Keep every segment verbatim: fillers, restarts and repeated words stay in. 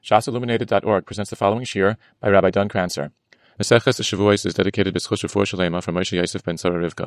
Shas Illuminated dot org presents the following shir by Rabbi Don Kranzer. Meseches Shavuos is dedicated B'schus Refuah Shalema from Moshe Yosef ben Sarah Rivka.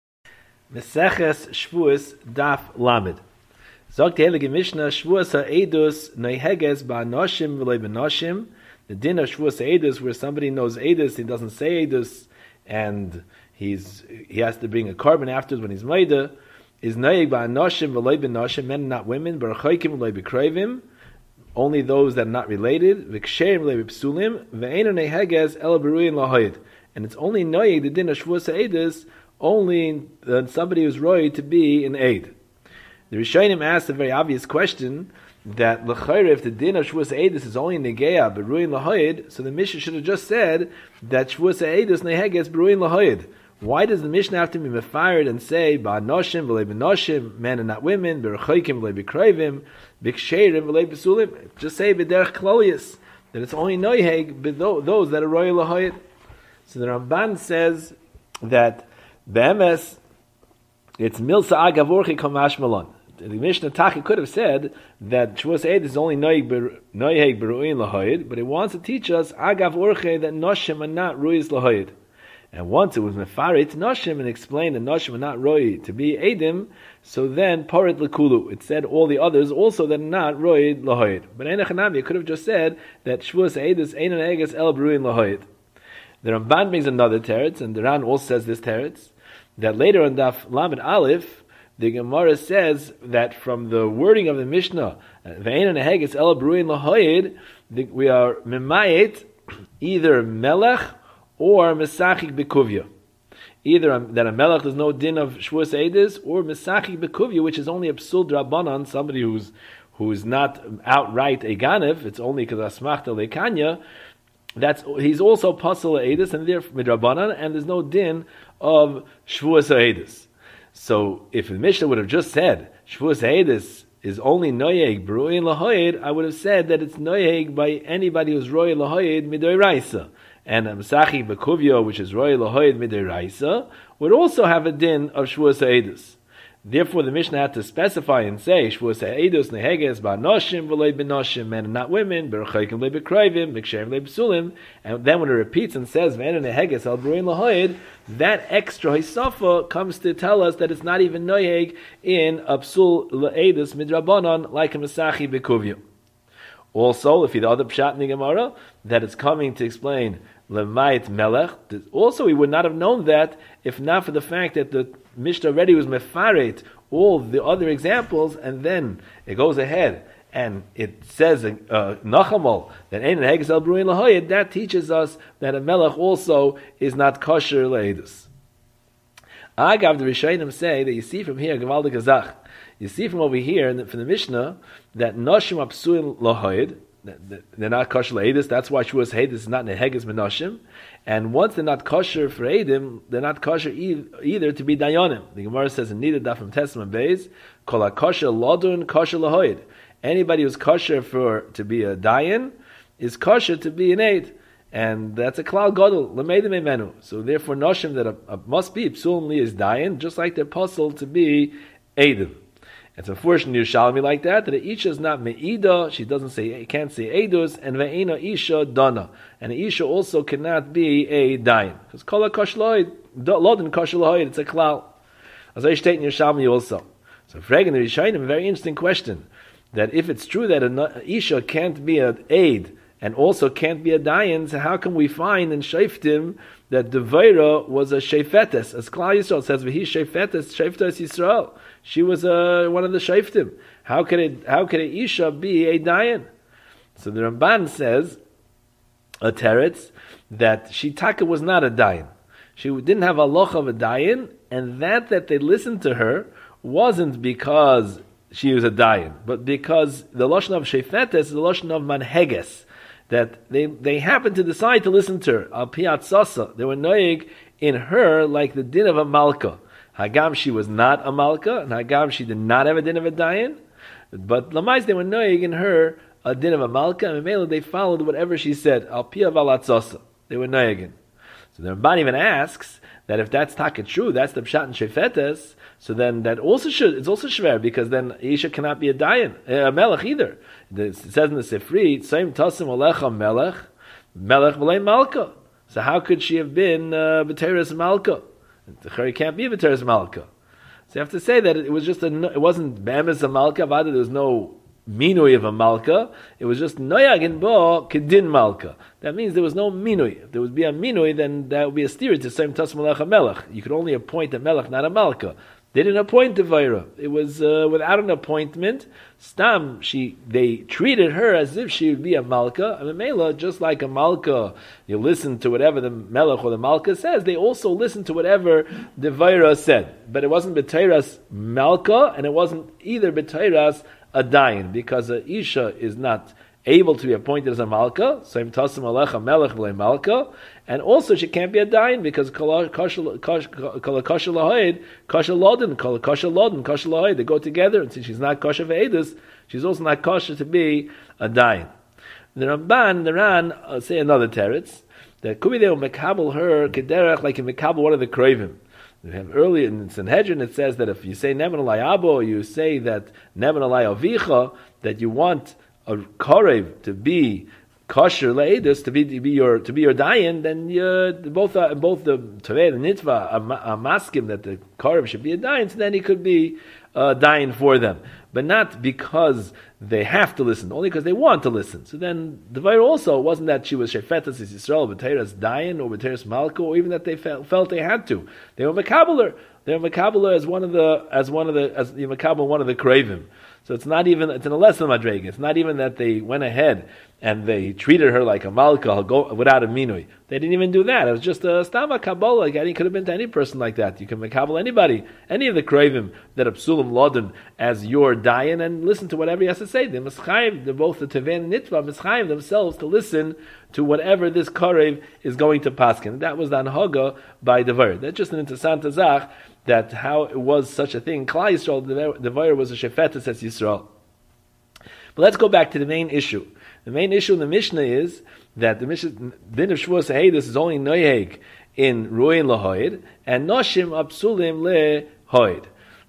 Meseches Shavuos Daf Lamed. Sagt die Heilige Mishnah, Shavuos ha'edus noiheges ba'anoshim v'loi b'noshim. The din of Shavuos ha'edus, where somebody knows edus, he doesn't say edus, and he's he has to bring a carbon afterwards when he's maida, is noyeg ba'anoshim v'loi b'noshim, men and not women, b'rachaykim v'loi b'kroivim, only those that are not related, v'ksherim v'loi b'psulim, v'eino noiheges el b'ruyin lahoyed. And it's only noyeg, the din of Shavuos ha'edus, only uh, somebody who's roy to be an aid. The Rishonim asked a very obvious question that l'chayre, if the din of Shavuos Eidus is only negeya beruin lahoyed, so the Mishnah should have just said that Shavuos Eidus neheges beruin lahoyed. Why does the Mishnah have to be mefired and say ba'anoshim v'lei b'noshim, men and not women, b'rechoikim v'lei b'kroivim, b'ksheirim v'lei b'sulim? Just say b'derech klolius that it's only noiheg those that are roy lahoyed. So the Ramban says that be'emes it's milsa agavorchi kamash malon. The Mishnah Taki could have said that Shavuos Eidus is only noiheg beruin lahoyed, but it wants to teach us agav orche that noshim are not ruis lahoyed. And once it was mefarit noshim and explained that noshim are not roi to be edim, so then parit lekulu. It said all the others also that are not roi lahoyed. But Einachanavi could have just said that Shavuos Eidus einon eges el beruin lahoyed. The Ramban brings another teretz, and the Ran also says this teretz, that later on Daf Lamed Aleph, the Gemara says that from the wording of the Mishnah, Ve'enon heges el beruin lahoyed, we are memayet either melech or mesachik bekuvya. Either that a melech there's no din of Shavuos Eidus, or mesachik bekuvya, which is only a psul drabanan, somebody who's who's not outright a ganev. It's only because asmachta lekanya. That's he's also pasal Eidus, and therefore midrabanan, and there's no din of Shavuos Eidus. So if the Mishnah would have just said Shavuos Eidus is only noyeg beruin lahoyed, I would have said that it's noyeg by anybody who's roy lahoyed midoraisa, and Mesachik bekuvya, which is roy lahoyed midoraisa, would also have a din of Shavuos Eidus. Therefore, the Mishnah had to specify and say Shavuos Eidus neheges ba'anoshim v'loi b'noshim, men and not women, b'rachaykim v'loi b'kroivim, b'ksherim v'loi b'sulim. And then when it repeats and says men and neheges al beruin lahoyed, that extra hisafa comes to tell us that it's not even noyeg in a psul l'eidus midrabanan like a mesachi b'kuvya. Also, if the other pshat in the Gemara, that it's coming to explain Lemait Melech, also he would not have known that if not for the fact that the Mishnah already was mefaret all the other examples, and then it goes ahead and it says uh, Nachamal that Ein Heges El Beruin Lahoyed. That teaches us that a Melech also is not kosher leidus. Agav, the Rishonim say that you see from here Gevaldik Azach. You see from over here in the, from the Mishnah that Noshim Apsuin Lahoyed, they're not kosher leidus. That's why Shavuos Eidus is not neheges menoshim. And once they're not kosher for edim, they're not kosher e- either to be dayanim. The Gemara says in Nida Daf from Testament Beis, kol kosher lodun kosher lahoid. Anybody who's kosher for to be a dayan is kosher to be an aid, and that's a klal gadol lemeidim emenu. So therefore, noshim that a, a, must be psulim li is dayan, just like they're puzzle to be edim. It's unfortunate Yerushalmi like that, that a isha is not me'ida, she doesn't say, can't say edus, and ve'ena isha dana. And an isha also cannot be a dayan. Because kol kosh loid, lodin kosh loid, it's a klal. As I state in Yerushalmi also. So fragging the Rishonim, a very interesting question, that if it's true that an isha can't be an aid, and also can't be a dayan, so how can we find in Shaftim that Devaira was a Shafetes? As Klal Yisrael says, V'hi Shafetes, Shafetes Yisrael. She was uh, one of the Shaftim. How could it? How could a Isha be a dayan? So the Ramban says, a teretz, that Shitaka was not a dayan. She didn't have a loch of a dayan, and that that they listened to her wasn't because she was a dayan, but because the lashon of Shafetes is the lashon of manheges, that they they happened to decide to listen to her. Al Piat Sasa, they were noig in her like the din of a malka. Hagam, she was not a malka, and Hagam, she did not have a din of a dayan. But Lamais, they were noig in her a din of a malka, and Mela, they followed whatever she said. Al Pia Valatzasa, they were noigin. So the Ramban even asks that if that's taka true, that's the pshat and shefetes, so then that also should, it's also shver, because then Isha cannot be a dayan, a melech either. It says in the Sifri, Tzaim tasim alecha melech, melech v'lei malka. So how could she have been uh, B'teres Malka? It can't be B'teres Malka. So you have to say that it was just a, it wasn't Be'emes a Malka, rather there was no minui of a Malka. It was just Noyag in Bo Kedin Malka. That means there was no minui. If there would be a minui, then that would be a steer to Same Tas Melech Melech. You could only appoint a Melech, not a Malka. They didn't appoint the Vaira. It was uh, without an appointment. Stam, she they treated her as if she would be a Malka. I mean, Mela, just like a Malka, you listen to whatever the Melech or the Malka says. They also listen to whatever the Vaira said. But it wasn't B'teiras Malka, and it wasn't either B'teiras Adayin, because a Isha is not able to be appointed as a Malka, same Tasim Alecha Melech V'lei Malka, and also she can't be a Dayan because Kol Kasha Lahoid, Kasha Lodin, Kol Kasha Lodin, Kasha Lahoid, they go together, and since she's not Kasha Ve'edus, she's also not Kasha to be a Dayan. The Ramban, the Ran, uh, say another teretz, that could be they will mekabel her, Kederach, like in mekabel one of the Kravim. We have earlier in Sanhedrin, it says that if you say Neman Alai Abo, you say that Neman Alai Avicha, that you want a korev to be kosher leidus, to be to be your to be your dayan, then you, both uh, both the taveh and the nitva are maskim that the korev should be a dayan, so then he could be uh, dayan for them, but not because they have to listen, only because they want to listen. So then the Vaira also wasn't that she was shefetas is Yisrael b'teiras dayan or b'teiras malka, or even that they felt, felt they had to. They were mekabeler. They were mekabeler as one of the as one of the as the mekabel one of the kravim. So it's not even, it's in a lesson madrega. It's not even that they went ahead and they treated her like a malka go, without a minui. They didn't even do that. It was just a stama kabbalah. Like, it could have been to any person like that. You can makabel anybody, any of the kravim that absulim lodin as your dayan, and listen to whatever he has to say. They mischayim, they're both the teven and nitva, mischayim themselves to listen to whatever this karev is going to paskin. That was the anhaga by the Vaira. That's just an interessant zach, that how it was such a thing. Klal Yisrael, the Vaira was a shefetes as Yisrael. But let's go back to the main issue. The main issue in the Mishnah is that the Mishnah, din of Shavuos Ha'edus is only noyeg in ruin lahoid, and noshim absulim lehoid.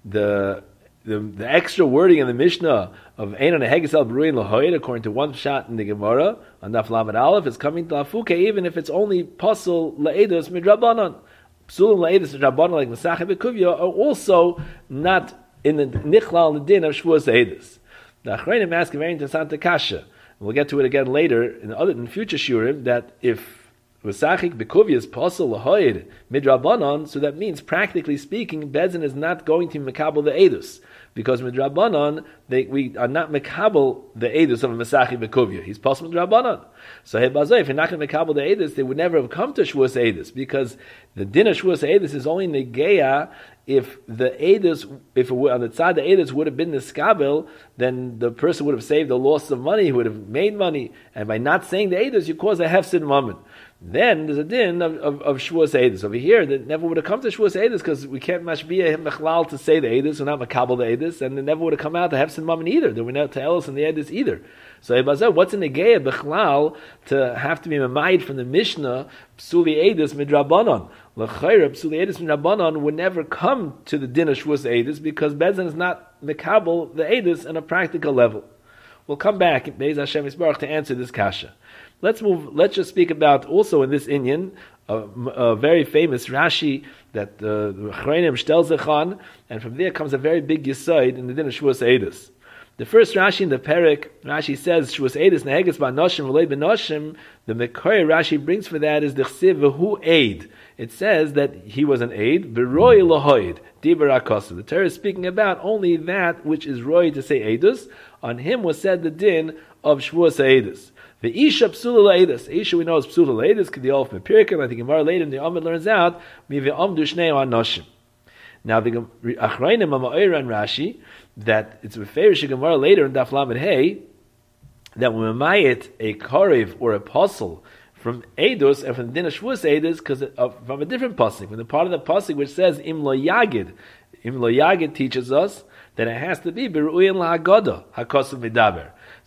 The the the extra wording in the Mishnah of Einon Hegesel Ruin lahoid, according to one shot in the Gemara on Daf Lamed Aleph, is coming to lafuke even if it's only pasul laedus midrabanan. Psulim laedus midrabanan like Masachet Bekuvia are also not in the nichlal in the din of Shavuos Ha'edus. The Achrayim ask a very interesting kasha. We'll get to it again later in the other in future shurim, that if Vasachik Bekuvia is pasul lahoid midrabanan, so that means practically speaking, Bezdin is not going to mekabel the edus, because midrabanan they we are not mekabel the edus of a Masachik Bekuvia. He's pasul midrabanan. So if you're not going to mekabel the edus, they would never have come to Shavuos Ha'edus, because the din of Shavuos Ha'edus is only negeya if the edus, if it were, on the side the edus would have been the skabel, then the person would have saved the loss of money, he would have made money, and by not saying the edus, you cause a hefsid moment. Then there's a din of, of, of Shavuos Ha'edus. Over here, that never would have come to Shavuos Ha'edus, because we can't mashbiya him mechlal to say the edus, we're not makabel the edus, and it never would have come out to hefsid moment either. There were no ta'elos in the edus either. So what's in the geya bechlal to have to be mamayid from the Mishnah psuli edus midrabanan? L'chayra psuli edus midrabanan would never come to the din of Shavuos Ha'edus, because Bezdin is not mekabel the edus on a practical level. We'll come back Be'ez Hashem Yisbarach to answer this kasha. Let's move. Let's just speak about also in this inyan a, a very famous Rashi that the Chreinim shtel zechan, and from there comes a very big yisoid in the din of Shavuos Ha'edus. The first Rashi in the Perek, Rashi says Shavuos Ha'edus neheges ba'noshim v'lei b'noshim. The Mekor Rashi brings for that is the chsiv v'hu aid. It says that he was an aid, v'roi lahoid dibar akosu. The Torah is speaking about only that which is roi to say edus. On him was said the din of Shavuos Ha'edus. The Isha Psula Laedus. Isha we know is Psula Laedus, K'diolf Mepirikim. I think Gemara later in the Amid learns out, Mivi Amdu Shnei Anoshim. Now the Achrayim Ma'oira and Rashi, that it's a fairish Gemara later in Daf Lamed Hey, that when we mayit a Karev or a Apostle from Edus and from the Din of Shavuos Ha'edus, because from a different pasuk, from the part of the pasuk which says Im Lo Yagid. Im Lo Yagid teaches us that it has to be Beru'in La'agoda, HaKosav Midaber.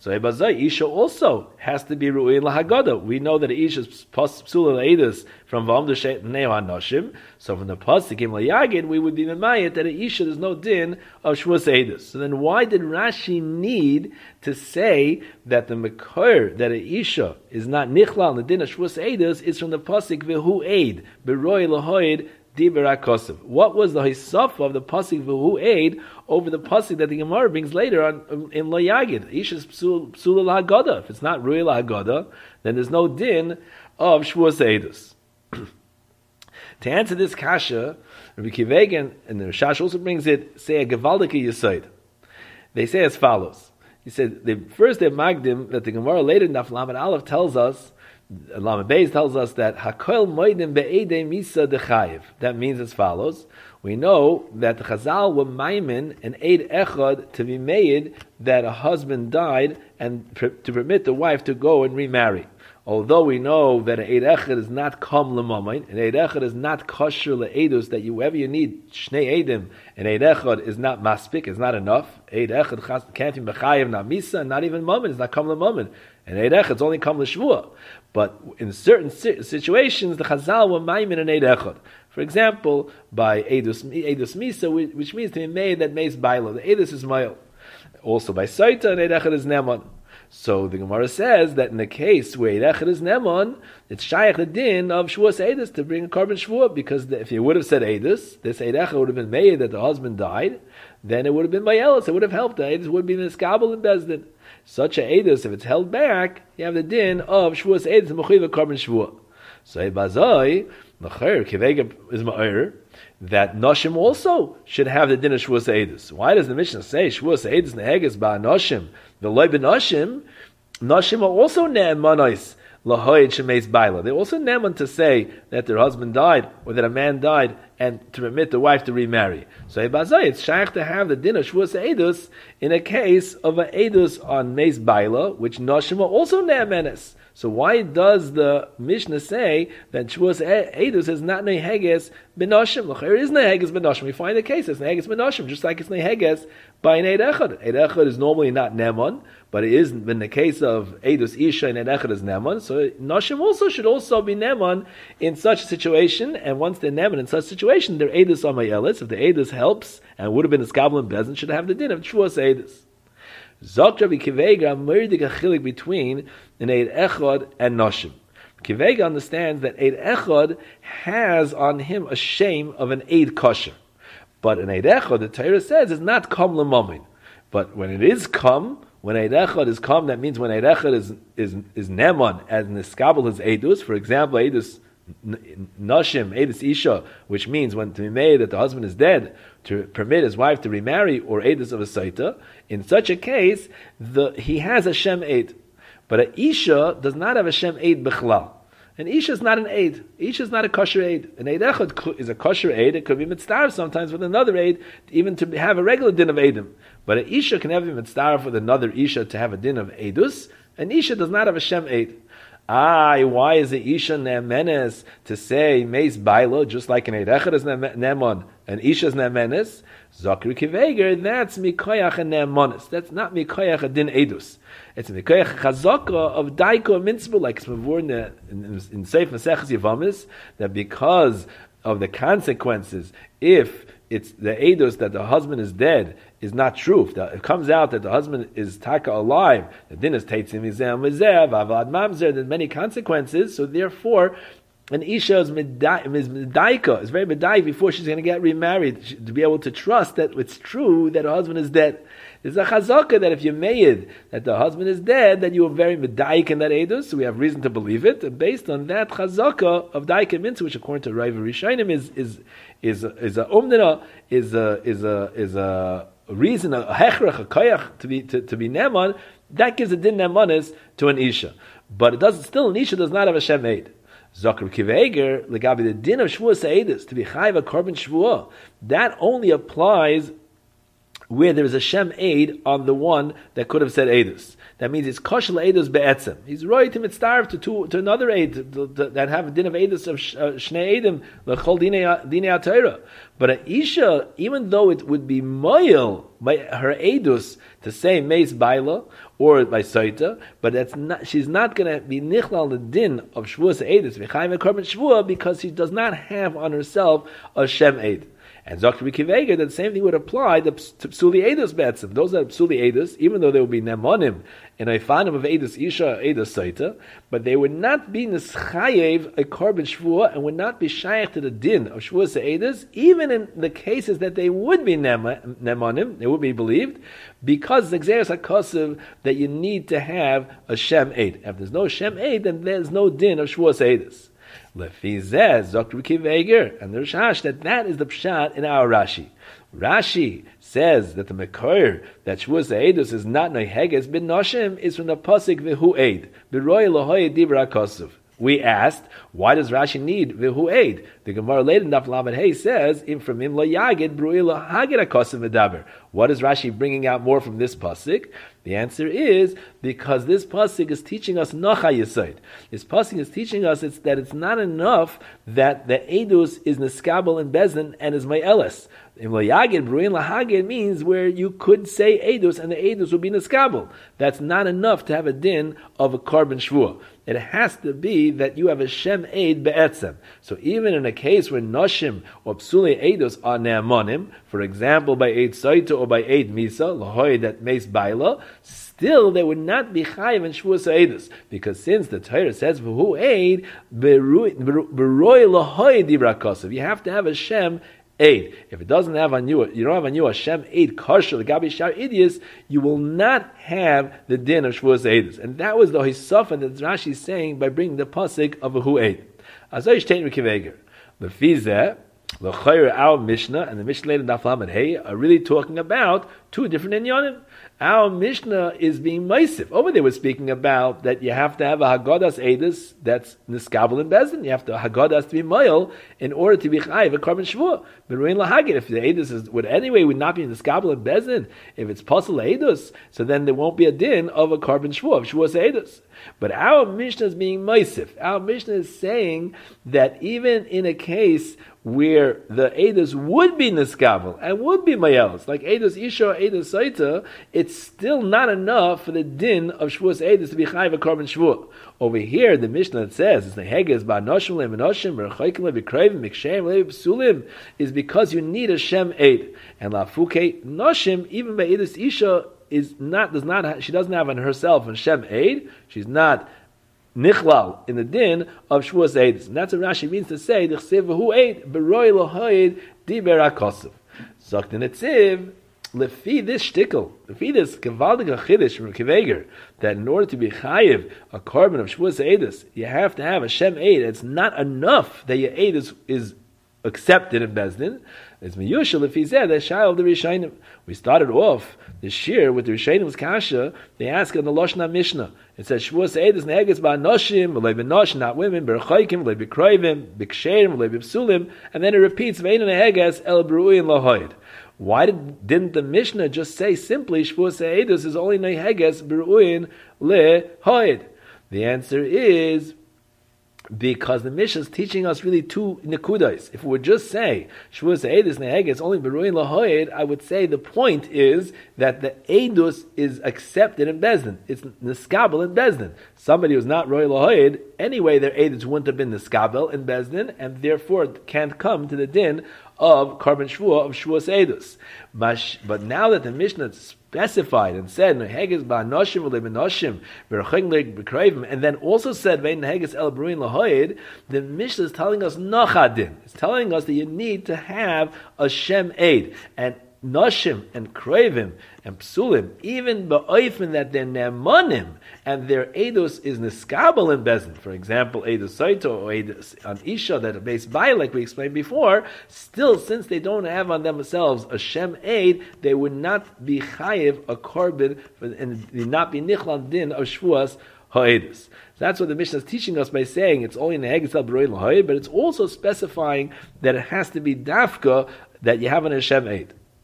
So Ebazai, Isha also has to be Ru'in Lahagada. We know that Isha is Psula L'Eidus from V'amdu She'nei Hanoshim. So from the Pasuk in L'Yagid, we would be Memayit that a Isha there's no din of Shvus Eidus. So then why did Rashi need to say that the Mekor, that a Isha is not Nichlal, the din of Shvus Eidus, is from the Pasuk V'hu Eid, B'roi L'hoid, What was the hisaf of the pasuk v'hu aid over the pasuk that the Gemara brings later on in Lo Yagid? Isha's psula lahagada. If it's not ru'il lahagada, then there's no din of shvuas eidus. To answer this kasha, Rabbi Kivegan and the Rashash also brings it, say a gewaldike yisoid. They say as follows. He said the first they magdim that the Gemara later in Daf Lamed Aleph tells us. Lamed Beis tells us that Hakol Moedim Be'edei Misa Dechayev. That means as follows. We know that the Chazal were maimin an Eid Echad to be made that a husband died and pr- to permit the wife to go and remarry. Although we know that an Eid Echad is not Kam L'Mamayin, an Eid Echad is not kosher Le'edus, that you, wherever you need Shnei Eidim, an Eid Echad is not maspik, is not enough. Eid Echad can't be Mechayev, not Misa, not even Mammon, it's not Kam L'Mamayin. And Eid Echad is only Kam L'Shvua. But in certain situations, the Chazal were maimin an Eid Echad. For example, by Eidus, Eidus Misa, which means to be made that makes Baila. The Eidus is Mail. Also by Saita, an Eid Echad is Neman. So the Gemara says that in the case where Eid Echad is Neman, it's Shaykh the din of Shvuas Eidus to bring a carbon Shvuah, because the, if you would have said Eidus, this Eid Echad would have been made that the husband died, then it would have been Mayelis, it would have helped. The Eidus would be Niskabel and Bezdin. Such a Eidus, if it's held back, you have the din of Shvuas Eidus and Mechuyev carbon Shvuah. So Ebazai, Mecher, Kivega is Ma'ir, that Noshim also should have the din of Shvuas Eidus. Why does the Mishnah say Shvuas Eidus Neheges Ba Noshim? The Loi B'Noshim, Noshim are also Ne'emanos Lahoyed Shemeis Baila. They're also Ne'eman to say that their husband died or that a man died and to permit the wife to remarry. So Ebazai, it's shaykh to have the din of Shvuas Eidus in a case of an Eidus on Meis Baila, which Noshim are also Ne'emanos. So why does the Mishnah say that Shvuas Eidus is not Neheges B'Noshim? There is Neheges B'Noshim. We find the case it's Neheges B'Noshim, just like it's Neheges by an Eid Echad. Eid Echad is normally not Neman, but it is in the case of Eidus Isha and Eid Echad is Neman. So Noshim also should also be Neman in such a situation, and once they're Neman in such a situation, they're Eidus on Mayelis. If the Eidus helps, and would have been a Skabel and Bezin, should have the din of Shvuas Eidus. Zok Rabbi Kivega murdik a chilik between an Eid Echad and Noshim. Kivega understands that Eid Echad has on him a shame of an Eid kosher. But an Eid Echad, the Torah says, is not Kam L'Mamin. But when it is Kam, when Eid Echad is Kam, that means when Eid Echad is, is, is Neman, as Niskabel is Eidus, for example, Eidus Noshim, Eidus Isha, which means when to be made that the husband is dead, to permit his wife to remarry, or Eidus of a Saita, in such a case, the, he has a Shem Eid. But an Isha does not have a Shem Eid B'chlal. An Isha is not an Eid. Isha is not a kosher Eid. An Eid Echad is a kosher Eid. It could be mitzvah sometimes with another Eid, even to have a regular din of Eidim. But an Isha can have a mitzvah with another Isha to have a din of Eidus. An Isha does not have a Shem Eid. Ah, why is the Isha Ne'emenes to say Meis Bailo, just like an Eid Echad is Ne'emon, and Isha is Ne'emenes? Zakri Kiveger, that's Mikoyach and Ne'emonis. That's not Mikoyach a din Eidus. It's Mikoyach Chazaka of Daiko Mitzvah, like it's before in, in, in Seif Maseches Yevamis, that because of the consequences, if it's the Eidus that the husband is dead, is not true. If it comes out that the husband is taka alive, the din is teitzim mizeh mizeh v'avad mamzer. There's many consequences, so therefore, an isha is medaika, is very medai before she's going to get remarried, to be able to trust that it's true that her husband is dead. There's a chazaka that if you made that the husband is dead, that you are very medaik in that edus, so we have reason to believe it. And based on that chazaka of daik and mitzvah, which according to Rav Rishonim is is is is a umdina, is a is a is a reason, a hechrach, a koyach to be to, to be neman, that gives a din nemanis to an isha. But it does still an isha does not have a shem eid. Zakar kiveger legabi the din of shvuas eidus to be chayv a korban shvuah, that only applies where there is a Shem aid on the one that could have said Eidus. That means it's kosher Eidus be'etzem. He's right to mitzdarv to, to to another aid to, to, to, that have a din of Eidus of uh, Shnei Eidim l'chol dinei HaTorah. But a Isha, even though it would be moyel by her Eidus to say Meis Baila or by Saita, but that's not, she's not going to be nichlal the din of Shavuos Eidus v'chayim v'korban Shavuah because she does not have on herself a Shem aid. And Zok Rabbi Kiva, that the same thing would apply to Psuli Eidos Be'etzim. Those are Psuli Eidos, even though they would be Nemonim and Eifanim of Eidos Isha, Eidos Saita, but they would not be Nischayev, a Korban Shvuah, and would not be Shaykh to the Din of Shvuah Eidos, even in the cases that they would be Nemonim, they would be believed, because the Xeris HaKosev that you need to have a Shem Eid. If there's no Shem Eid, then there's no Din of Shvuah Eidos. Lefizeh Zok Rabbi Kiva, and the Rashash that that is the pshat in our Rashi. Rashi says that the Mekoyer that Shavuos Eidus is not Noiheges bin Noshim is from the pasuk V'hu Eid B'roi Lahoy Dibra Kosuv. We asked, why does Rashi need V'hu Eid? The Gemara later in Daf Lamed Hey says, Im from him lo yagid B'roi Lahagid HaKosuv V'daber. What is Rashi bringing out more from this pasuk? The answer is because this pasuk is teaching us Nocha Yesod. This pasuk is teaching us it's, that it's not enough that the Eidus is Neskabel and Bezdin and is Ma'eles. Im lo yagid B'ruin Lahagid means where you could say Eidus and the Eidus would be Neskabel. That's not enough to have a din of a Korban Shvuah. It has to be that you have a Shem Eid Be'etzem. So even in a case where Noshim or Psuli Eidus are Ne'amonim, for example by Eid Saita or by Eid Misa, Lahoy that Meis Baila, still they would not be Chayiv in Shavuos Eidus. Because since the Torah says, V'hu Eid, B'roi Lahoy Dibra Kosev, you have to have a Shem Eid. If it doesn't have on you, you don't have on you a Shem Eid Karsha, the Gabi Shar Idius, you will not have the din of Shavuos Eidus. And that was the Hisafan that Rashi is saying by bringing the pasuk of a Hu Eid. Azoy Shtein Rekiveger. Lefizeh, L'chayr, our Mishnah and the Mishnah later in Daf Lamed Hey are really talking about two different inyanim. Our Mishnah is being meisif. Over there we're speaking about that you have to have a Haggadas Eidus that's Niskabel and Bezdin. You have to Haggadas to be Moyel in order to be Chayiv a Korban Shvuah. But Ruin Lahagid, if the Eidus is, would anyway would not be Niskabel and Bezdin, if it's Posel Eidus, so then there won't be a din of a Korban Shvuah, of Shvuas Eidus. But our Mishnah is being meisif. Our Mishnah is saying that even in a case where the Eidus would be Niskabel and would be Mayelis, like Eidus Isha or Eidus Saita, it's still not enough for the din of Shavuos Eidus to be Chayiv a Korban Shvuah. Over here, the Mishnah that says, it's the Heges ba Noshim le Menoshim, Berachaykim le B'Kreivim, Miksheim le B'Sulim, is because you need a Shem Eid. And Lafuke Noshim, even by Eidus Isha, is not, does not, have, she doesn't have on herself a Shem Eid, she's not Nichlal in the din of Shavuos Eidus. And that's what Rashi means to say, D'chsev v'hu eid, b'roi lohoid, diber HaKosuv. Zokt the Netziv, lefi this shtickle, lefi this gevaldige chiddush from Kiveger, that in order to be chayiv a korban of Shavuos Eidus, you have to have a Shem Eid. It's not enough that your Eid is, is accepted in Bezdin. It's miyushal lefi zeh, that shayl of the Rishayim. We started off this year with the Rishayim's kasha. They ask in the Loshna Mishnah. It says Shavuos Eidus neheges ba noshim, v'lei b'noshim, not women, b'rachaykim, v'lei b'kroivim, b'ksherim, v'lei b'psulim, and then it repeats v'einu neheges el b'ru'in lohoid. Why did, didn't the Mishnah just say simply Shavuos Eidus is only neheges b'ru'in lehoid? The answer is because the Mishnah is teaching us really two nekudas. If we would just say Shavuos Eidus neheges only b'ru'in lahoid, I would say the point is that the Eidus is accepted in Bezdin. It's niskabel in Bezdin. Somebody who's not roy lahoid, anyway, their Eidus wouldn't have been niskabel in Bezdin, and therefore can't come to the din of Korban Shvuah of Shavuos Eidus. But now that the Mishnah specified and said neheges ba noshim v'lei b'noshim b'rachaykim b'kreivim, and then also said vein neheges el b'ruin lahoid, the Mishnah is telling us nochadin. It's telling us that you need to have a Shem Eid. And Noshim and Kravim and Psulim, even ba'oifen that they're ne'emanim and their Eidos is niskabel in Bezdin, for example, Eidos Saito or Eidos on Isha that are based by, like we explained before, still, since they don't have on themselves a Shem Eid, they would not be chayiv a korban and not be nichlan din of Shvuas Ha'edus. That's what the Mishnah is teaching us by saying it's only in the Heges al B'roi L'Hoid, but it's also specifying that it has to be dafka that you have an Shem Eid.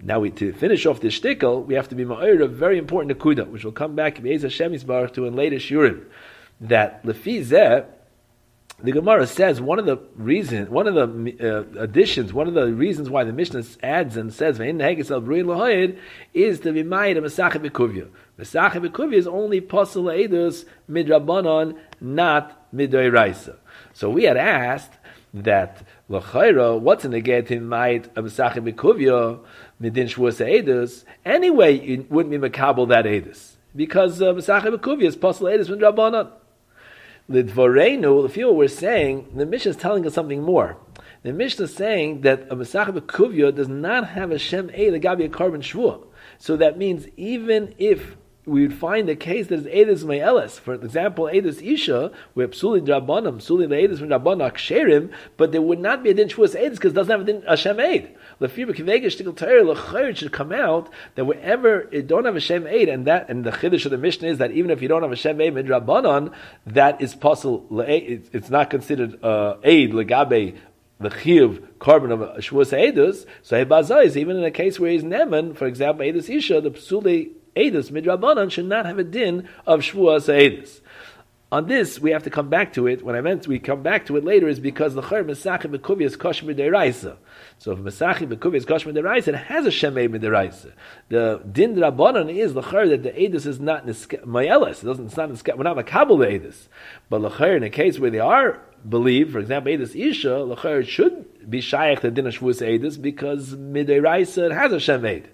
Now, we, to finish off this shtickle, we have to be ma'ir a very important akuda, which will come back Be'ez Hashem Yisbarach to in later shiurim. That lefi zeh, the Gemara says one of the reasons, one of the uh, additions, one of the reasons why the Mishnah adds and says "Ve'in neheges al b'ruin lahoyed" is to be ma'ir a Masachet B'Kuvya. Masachet B'Kuvya is only pasul le'edus midrabanon, not midoiraisa. So we had asked that l'chayra, what's in the get in might a Masachet B'Kuvya midin shvuas edus? Anyway, you wouldn't be makabel that edus because uh, Masachet B'Kuvya is pasul edus midrabanon. L'dvorenu, the people we're saying, the Mishnah is telling us something more. The Mishnah is saying that a Masachet B'Kuvya does not have a Shem Eid L'gabi a carbon shvua. So that means even if we would find a case that is Eidus Me'eles, for example, Eidus Isha, where Psuli Drabanam, Psuli Le'edus Drabanam Aksherim, but there would not be a din shvuas Eidus because it doesn't have a din Hashem Eid. L'fibra Kivega Shtikl Torah L'chayr should come out that wherever it don't have a Hashem Eid, and that and the Chiddush of the Mishnah is that even if you don't have a Hashem Eid Midrabanan, that is possible. It's not considered uh, Eid Legabe the chiyuv carbon of shvuas Eidus. So Hebazah is even in a case where he's neman, for example, Eidus Isha, the Psuli Eidus midrabanan should not have a din of shvuas Eidus. On this, we have to come back to it. When I meant we come back to it later is because the chayr Masachet B'Kuvya is kosher midiraisa. So if Masachet B'Kuvya is kosher midiraisa, it has a shemei midiraisa. The din drabanan is the chayr that the Eidus is not mayeles. It doesn't. It's not. We're not makabel the Eidus. But the chayr in a case where they are believed, for example, Eidus Isha, the chayr should be shaykh the din of shvuas Eidus because midiraisa it has a shemei.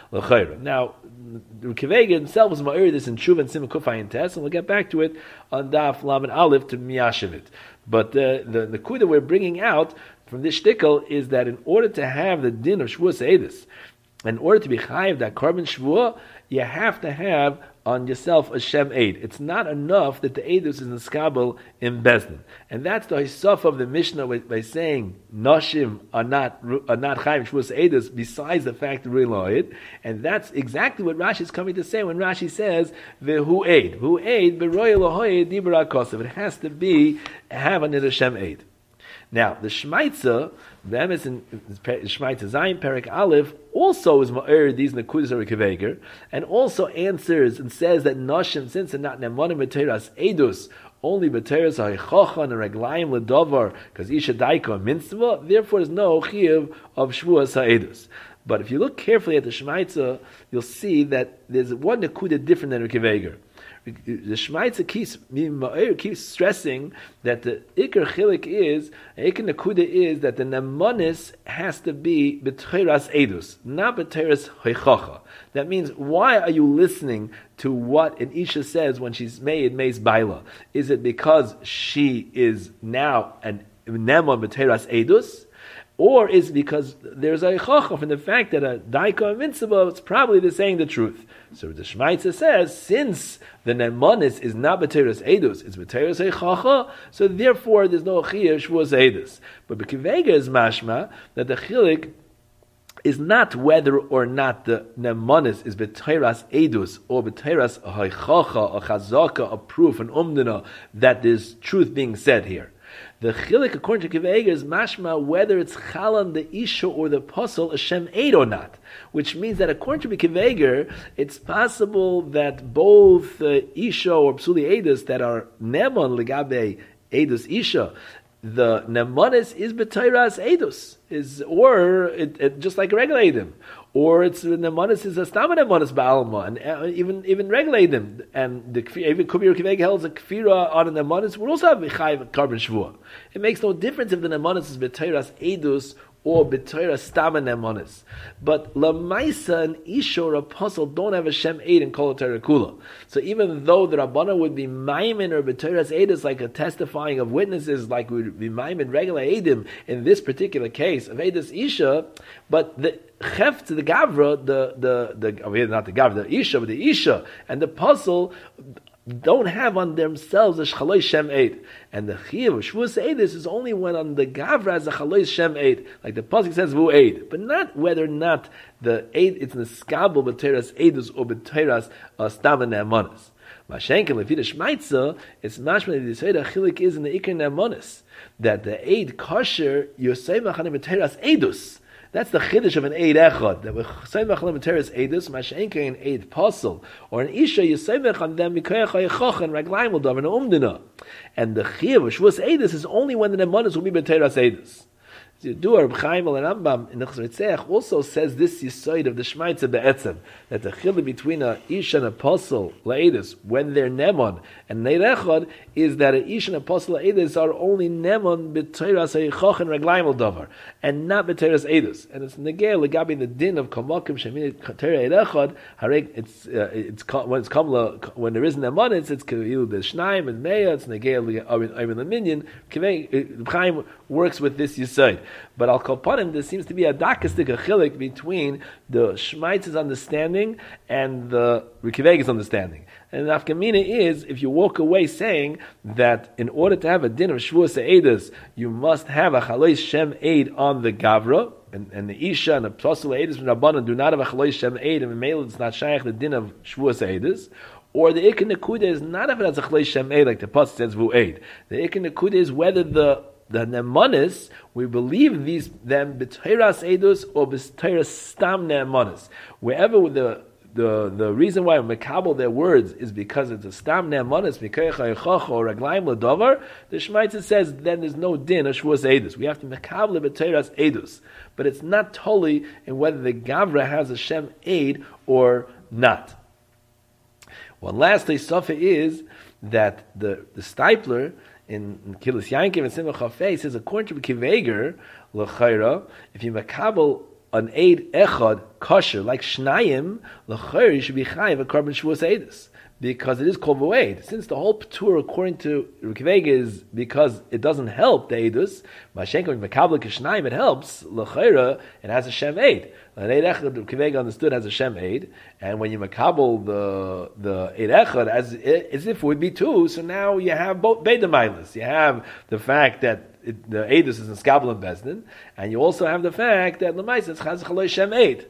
Now, Kivega himself was ma'ir this in Tshuva and Simon Kufayin Test, and we'll get back to it on Daf Lamed Aleph to Miyashiv it. But uh, the the kuda we're bringing out from this shtickle is that in order to have the din of shvuas Eidus, in order to be chayiv that carbon shvua, you have to have on yourself a Shem Eid. It's not enough that the Eidus is in Skabel in Bezdin. And that's the Hisaf of the Mishnah by, by saying Noshim are not are not Chayiv Shvuas Eidus besides the fact that we're Loid. And that's exactly what Rashi is coming to say when Rashi says Vehu Eid. Hu Eid Beroy Lohoid Dibra Kosev. It has to be have a Shem Eid. Now, the Shmaitza, the Emes in Shmaitza Zayin Perik Aleph, also is ma'ir these nekudas or keveger, and also answers and says that Noshim, since they're not nemonim b'teiras edus, only b'teiras ha'chocha and reglayim l'dovar, because isha daika mitzvah, therefore there's no chiyuv of shvuas ha'edus. But if you look carefully at the Shmaitza, you'll see that there's one nekuda different than a keveger. The Shmaitza keeps keeps stressing that the Iker Chilik is, Iker Nekuda is that the Nemonis has to be B'teiras Edus, not B'teiras Heichacha. That means, why are you listening to what an Isha says when she's made Meis Baila? Is it because she is now an Nemon B'teiras Edus? Or is it because there's a Heichacha from the fact that a Daika and Mitzvah is probably the saying the truth? So the Shmaitza says, since the Nemonis is not B'teiras Edus, it's B'teiras Heichacha, so therefore there's no Chiyah Shvuas Edus. But B'kivega is mashma that the Chilik is not whether or not the Nemonis is B'teiras Edus or B'teiras Heichacha, or Chazaka, a proof, an umdana, that there's truth being said here. The chilik according to Kivega is mashma whether it's chalan the isha or the apostle a shem eid or not, which means that according to Kivega, it's possible that both uh, isha or psuli edus that are nemon legabe edus isha, the nemonis is b'teiras edus, is or it, it, just like regular edim. Or it's the nemonis is a stam nemonis ba'alma, and uh, even even regulate them. And the even Kubir Kiveg holds a kfira on a nemonis would also have b'chayv carbon shvua. It makes no difference if the nemonis is b'teiras edus or b'teiras stam nemonis. But lamaisa and isha or apostle don't have a shem eid in kol kula. So even though the rabbana would be maimin or b'teiras edus like a testifying of witnesses, like we would be maimin regular edim in this particular case of edus isha, but the cheft, the gavra, the the the oh, not the gavra, the isha, but the isha and the puzzle don't have on themselves a chaloi shem eid, and the chiyuv shvuas eidus is only when on the gavra as a chaloi shem eid, like the pasuk says vu eid, but not whether or not the eid it's neskabel b'teiras eidus or b'teiras stam ne'amanis. Mashenkin lefi the Shmaitza, it's mashma that the Seder Chilik is in the ikar ne'amanis that the eid kosher yosei machane b'teiras eidus. That's the chiddush of an eid echad. That with Seimach Lemiteris Eidus, Mashenke an eid apostle, or an Isha, you Seimach on them, Mikoyach HaYechoch, and Raglaim L'davar, and Umdina. And the Chiyav, Shvus Eidus, is only when the Nemonis will be B'teras Eidus. Duar B'chaim al Rambam in the Chazar also says this yisoid of the Shmaitza be'etzem, that the chiluk between a ish and apostle la'edus when they're nemon and neirechad is that a ish and apostle la'edus are only nemon b'teiras hayichoch and raglaim al-davar and not b'teiras edus, and it's negel legabi the din of komakim shemin teira eirechad hareg it's uh, it's when it's kamla when there isn't nemon it's it's keilu the shnaim and meya it's negel even the minion B'chaim works with this yisoid. But al kopanim, there seems to be a dakistic achilik between the Shmaitz's understanding and the Rikivega's understanding. And the Afkamina is, if you walk away saying that in order to have a din of Shavuos Eidus, you must have a Chalois Shem Eid on the Gavra, and, and the Isha and the Ptosul Eidus from Rabbanan do not have a Chalois Shem Eid, and Mele it's not shaykh the din of Shavuos Eidus. Or the Ikin Nekuda is not if it has a Chalois Shem Eid, like the Pasuk says Vu Eid. The Ikin Nekuda is whether the The Nemonis, we believe these them b'teiras edus or b'teiras stam nemonis. Wherever the the the reason why we makabel their words is because it's a stam nemonis, mikoyach hayichoch or raglaim l'davar. The Shmaitza says then there's no din of shvuas edus. We have to makabel b'teiras edus, but it's not totally in whether the gavra has a shem aid or not. Well, lastly, Sofa is that the the Stipler in Kilis Yankiv and Simcha Chafei says according to Kiveger l'chayra, if you makabel an aid echad kosher like shnayim l'chayra, you should be chayiv a carbon shvuas eidus because it is called voed. Since the whole ptur according to Kiveger is because it doesn't help the eidus, mashenka when makabel kishnayim it helps l'chayra it has a shem aid. An eid echad Kiveger understood has a shem aid, and when you makabel the the eid echad as as if it would be two, so now you have both beidamailas. You have the fact that it, the eidus is in skabel and bezdin, and you also have the fact that lemais has chaloy shem aid.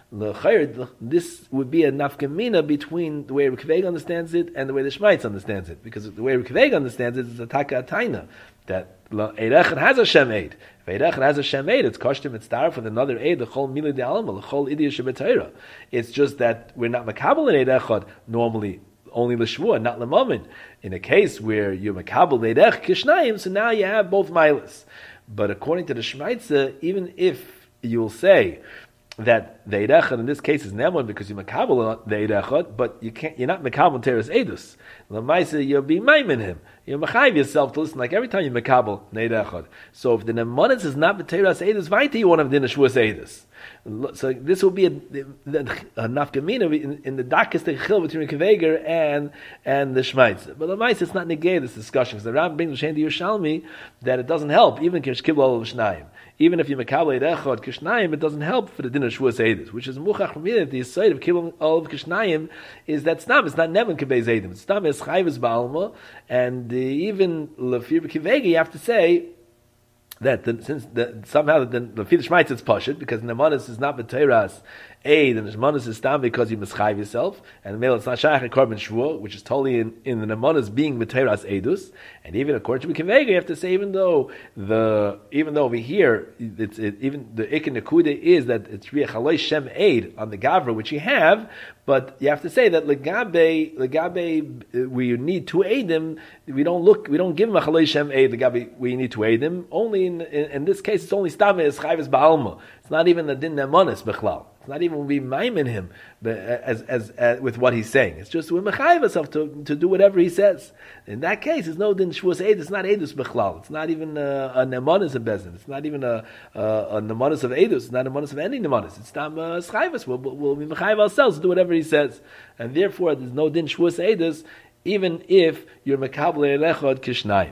This would be a nafkamina between the way Kiveger understands it and the way the Shmaitz understands it, because the way Kiveger understands it is a taka ataina that eid echad has a shem aid. If eid echad has a shem aid, it's kashtim it's starf with another aid, the chol mili de alma, the chol idiyah shebetayra. It's just that we're not makabel in eid echad normally, only l'shvua, not l'momen. In a case where you're makabel eid echad kishnayim, so now you have both milas. But according to the Shmaitza, even if you will say that the eid echad in this case is nemon because you makabel the eid echad, but you can't, you're not makabel teres edus. L'maisa, you'll be maimin him. You machayiv yourself to listen like every time you makabel the eid echad. So if the nemonis is not b'teras edus, vayti you want to have dinner shvuas edus. So this will be a, a, a nafkamina in, in the darkest chil between Kiveger and and the Shmaitz. But the L'maisa it's not negay this discussion because the Ram brings the Yerushalmi that it doesn't help even kish kibul of shnayim. Even if you makabel echad kishnayim, it doesn't help for the dinner shvuas edus, which is muchach from that the side of kibul of kishnayim is that stam. It's not neven kibei zedim. Stam is chayvus ba'alma, and uh, even lefir Kiveger you have to say that the, since the, somehow the lefir Shmaitz it's pashut because nemanis is not b'teiras aid and the nemanis is stam because you mischayv yourself, and the male it's not shaykh a carbon shvua, which is totally in, in the nemanis being b'teiras edus. And even according to Kiveger, you have to say even though the even though over here it's it, even the ikin nekuda is that it's really chaloy shem aid on the gavra which you have, but you have to say that legabe legabe we need to aid them. We don't look we don't give him a chaloy shem aid legabe we need to aid them. Only in, in, in this case it's only stam is chayvus ba'alma. It's not even the din nemanis bechlal. It's not even we maim in him, but as, as as with what he's saying. It's just we mechayiv ourselves to to do whatever he says. In that case, it's no din shvuas eid. It's not edus bechlal. It's not even a, a nemanis of bezin. It's not even a a, a nemanis of edus. It's not a nemanis of any nemanis. It's not a schayvus. We'll we'll be mechayiv ourselves to do whatever he says, and therefore there's no din shvuas edus, even if you're mekabel elechad kishnayim.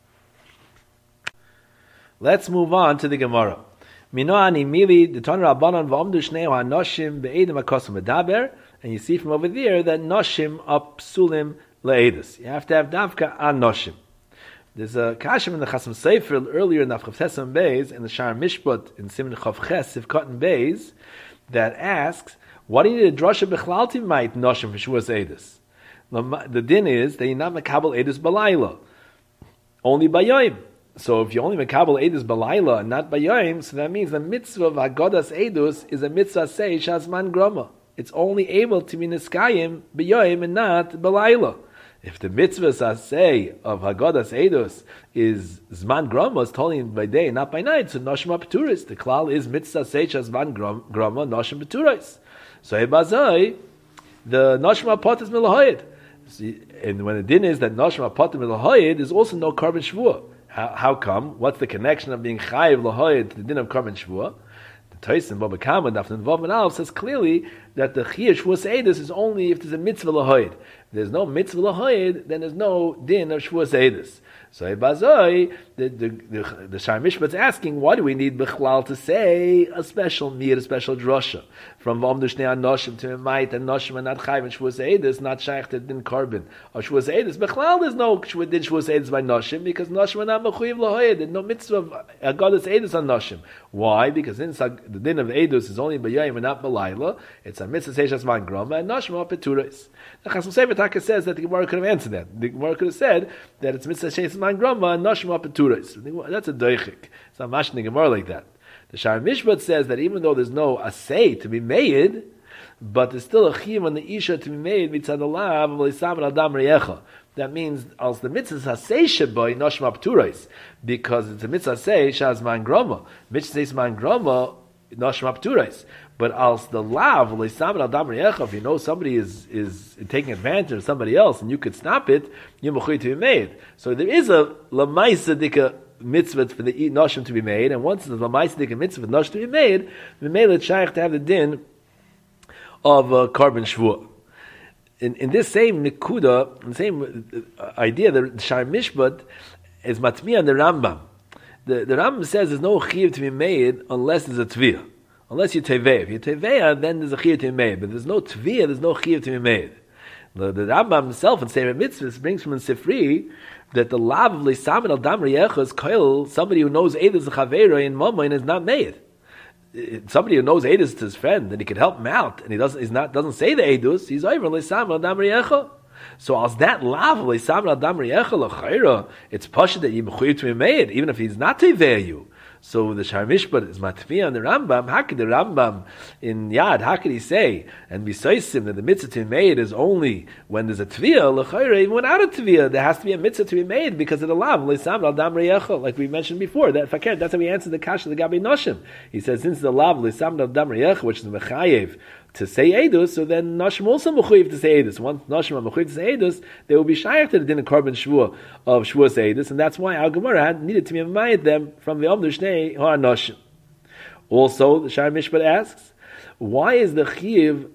Let's move on to the Gemara. Minoani mili the ton rabbanon v'omdu shnei hanoshim be'edim akosim medaber, and you see from over there that noshim are psulim le'edus. You have to have davka on noshim. There's a kashim in the Chasam Sefer earlier in the Chav Tesam Beis in the Shar Mishpat in Siman Chav Ches Sivkot Beis that asks, what do you need a drasha bechlalti might noshim for shuas edus? The din is that you're not makabel edus balayla, only by yoim. So if you only mekabel edus balayla and not bayayim, so that means the mitzvah of Haggadas edus is a mitzvah say shazman grama. It's only able to be niskayim bayayim and not balayla. If the mitzvah say of Haggadas edus is zman grama, it's only by day, not by night, so noshim apturis. The klal is mitzvah say shazman grama, noshim apturis. So ebazai, the noshim apotis milahoyed. And when the din is that noshim apotis milahoyed, there's also no carbon shvua. How, how come? What's the connection of being chayiv lahoyed to the din of carbon shvua? The Taisin Baba Kama Daf Vav Aleph says clearly that the chiyuv shvuas edus is only if there's a mitzvah lahoyed. If there's no mitzvah lahoyed, then there's no din of shvuas edus. So Ibazoi, the the the, the Shar Mishpat's asking, why do we need Bechlal to say a special mir, a special drosha from V'omdu Shnei Anoshim to Might and Noshim and not Chayv and Shvuas Edus, not Shaykh to Din Carbon or Shvuas Edus? Bechlal there's no Din Shvuas Edus by Noshim because Noshim are not Mechuyev Lahoyed. There's no mitzvah of Haggadas Edus on Noshim. Why? Because since the Din of Edus is only by Yom and not Balayla, it's a mitzvah Seishas Man Groma and Noshim are Peturis. The Chasam Sefer Taka says that the Gemara could have answered that. The Gemara could have said that it's mitzvah Seishas Man Groma and Noshim are Peturis. That's a doichik. It's not mashing the Gemara like that. The Shar Mishpat says that even though there's no asay to be made, but there's still a chiyuv on the isha to be made mitzad alav v'leisam adam reyecha. That means als the mitzvah asay sheboy noshim apturais, because it's a mitzvah asay shaz man groma. Mitzvah says man groma noshim apturais. But als the lav v'leisam adam reyecha, if you know somebody is is taking advantage of somebody else and you could stop it, you're mechuy to be made. So there is a lamaisa dika mitzvah for the noshim to be made, and once the lamaisa mitzvah for the noshim to be made, the made it shaykh to have the din of uh, carbon shvua. In in this same nikuda, the same uh, idea, the Shar Mishpat is matmiya on the Rambam. The the Rambam says there's no chiyuv to be made unless there's a tviyah, unless you tevei. If you tevei, then there's a chiyuv to be made. But there's no tviyah, there's no chiyuv to be made. The, the Rambam himself in Sefer Mitzvahs brings from in Sifri that the lav of leisamin al dam reyecha is koil, somebody who knows edus chaveira in mamayin is not made. Somebody who knows edus to his friend and he can help him out, and he doesn't, he's not doesn't say the edus, he's over leisamin al dam reyecha. So as that lav of leisamin al dam reyecha l'chayra, it's pasha that you mechuyev to be made, even if he's not tevei you. So the Shar Mishpat is matfiya on the Rambam. How could the Rambam in Yad, how could he say and besides him that the mitzvah to be made is only when there's a tviyah, l'chayra, even without a tviyah, there has to be a mitzvah to be made because of the lav, l'isam al dam reyecha, like we mentioned before. That fakir, that's how we answered the kasha the Gabi Noshim. He says since the lav, l'isam al dam reyecha, which is mechayev to say edus, so then Noshim also mechuyev to say edus. Once Noshim are mechuyev to say edus, they will be shaykh to the din of carbon shvua of shvua edus, and that's why our Gemara had needed to be reminded them from the Omdu Shnei Har Noshim. Also, the Shar Mishpat asks, why is the chiyuv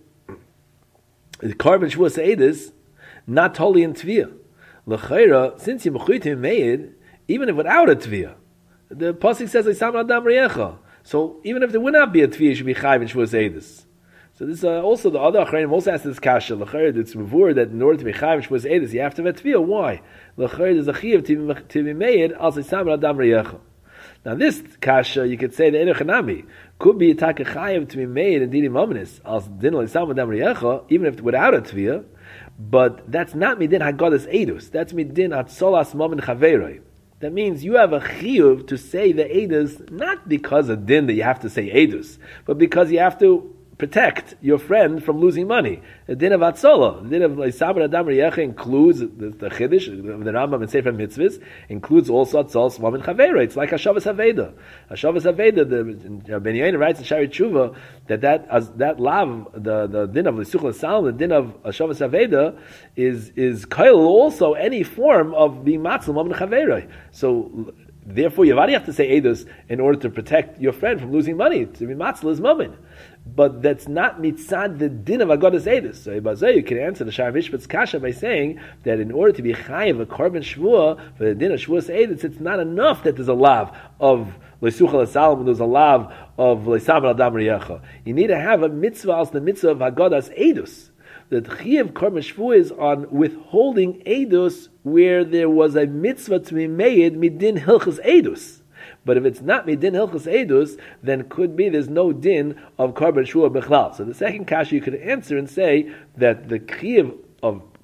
the carbon shvua edus not totally in tviyah? L'chayra, since you mechuyev to be made, even if without a tviyah, the pasuk says l'isam adam reyecha. So even if there would not be a tviyah, it should be chayv in shvua edus. So this uh, also the other Achreinim also asked this kasha. L'chayr, it's mavur that in order to be chayiv shvus edus, you have to have a tviyah. Why? L'chayr, there's a chiyuv to be, to be made as a samar adam reyecha. Now this kasha, you could say the enochanami could be a taka chayiv to be made in dinim ominous as din l'samar adam reyecha, even if without a tviyah. But that's not midin haggadas edus. That's midin atzolas momin chaveroi. That means you have a chiyuv to say the edus not because of din that you have to say edus, but because you have to protect your friend from losing money. The din of Atzola, the din of Leisaber Adam Reyecha includes the, the Chiddush, the Rambam and Sefer Mitzvahs, includes also Atzola Svam and Chavera. It's like Hashavas Haveda. Hashavas Haveda, the Ben Yain writes in Shari Tshuva that that, as, that lav, the, the din of Lesuch L'Salam, the din of Hashavas Haveda, is, is kail also any form of being Matzal Mam and Chavera. So, therefore, you already have to say Eidos in order to protect your friend from losing money. To be Matzal is Mammon. But that's not mitzad the din of Haggadas Eidos. So Ibazay, you can answer the Shar Mishpat's kasha by saying that in order to be chayiv a carbon shvua for the din of shvuas Eidos, it's not enough that there's a lav of Lesuch L'Salam, there's a lav of Leisam Adam Reyecha. You need to have a mitzvah as the mitzvah of Haggadas Eidos. The chiyuv carbon shvua is on withholding Eidos where there was a mitzvah to be made midin hilchas Eidos. But if it's not midin hilchas edus, then could be there's no din of carbon shvua bechlal. So the second kasha you could answer and say that the chiyuv of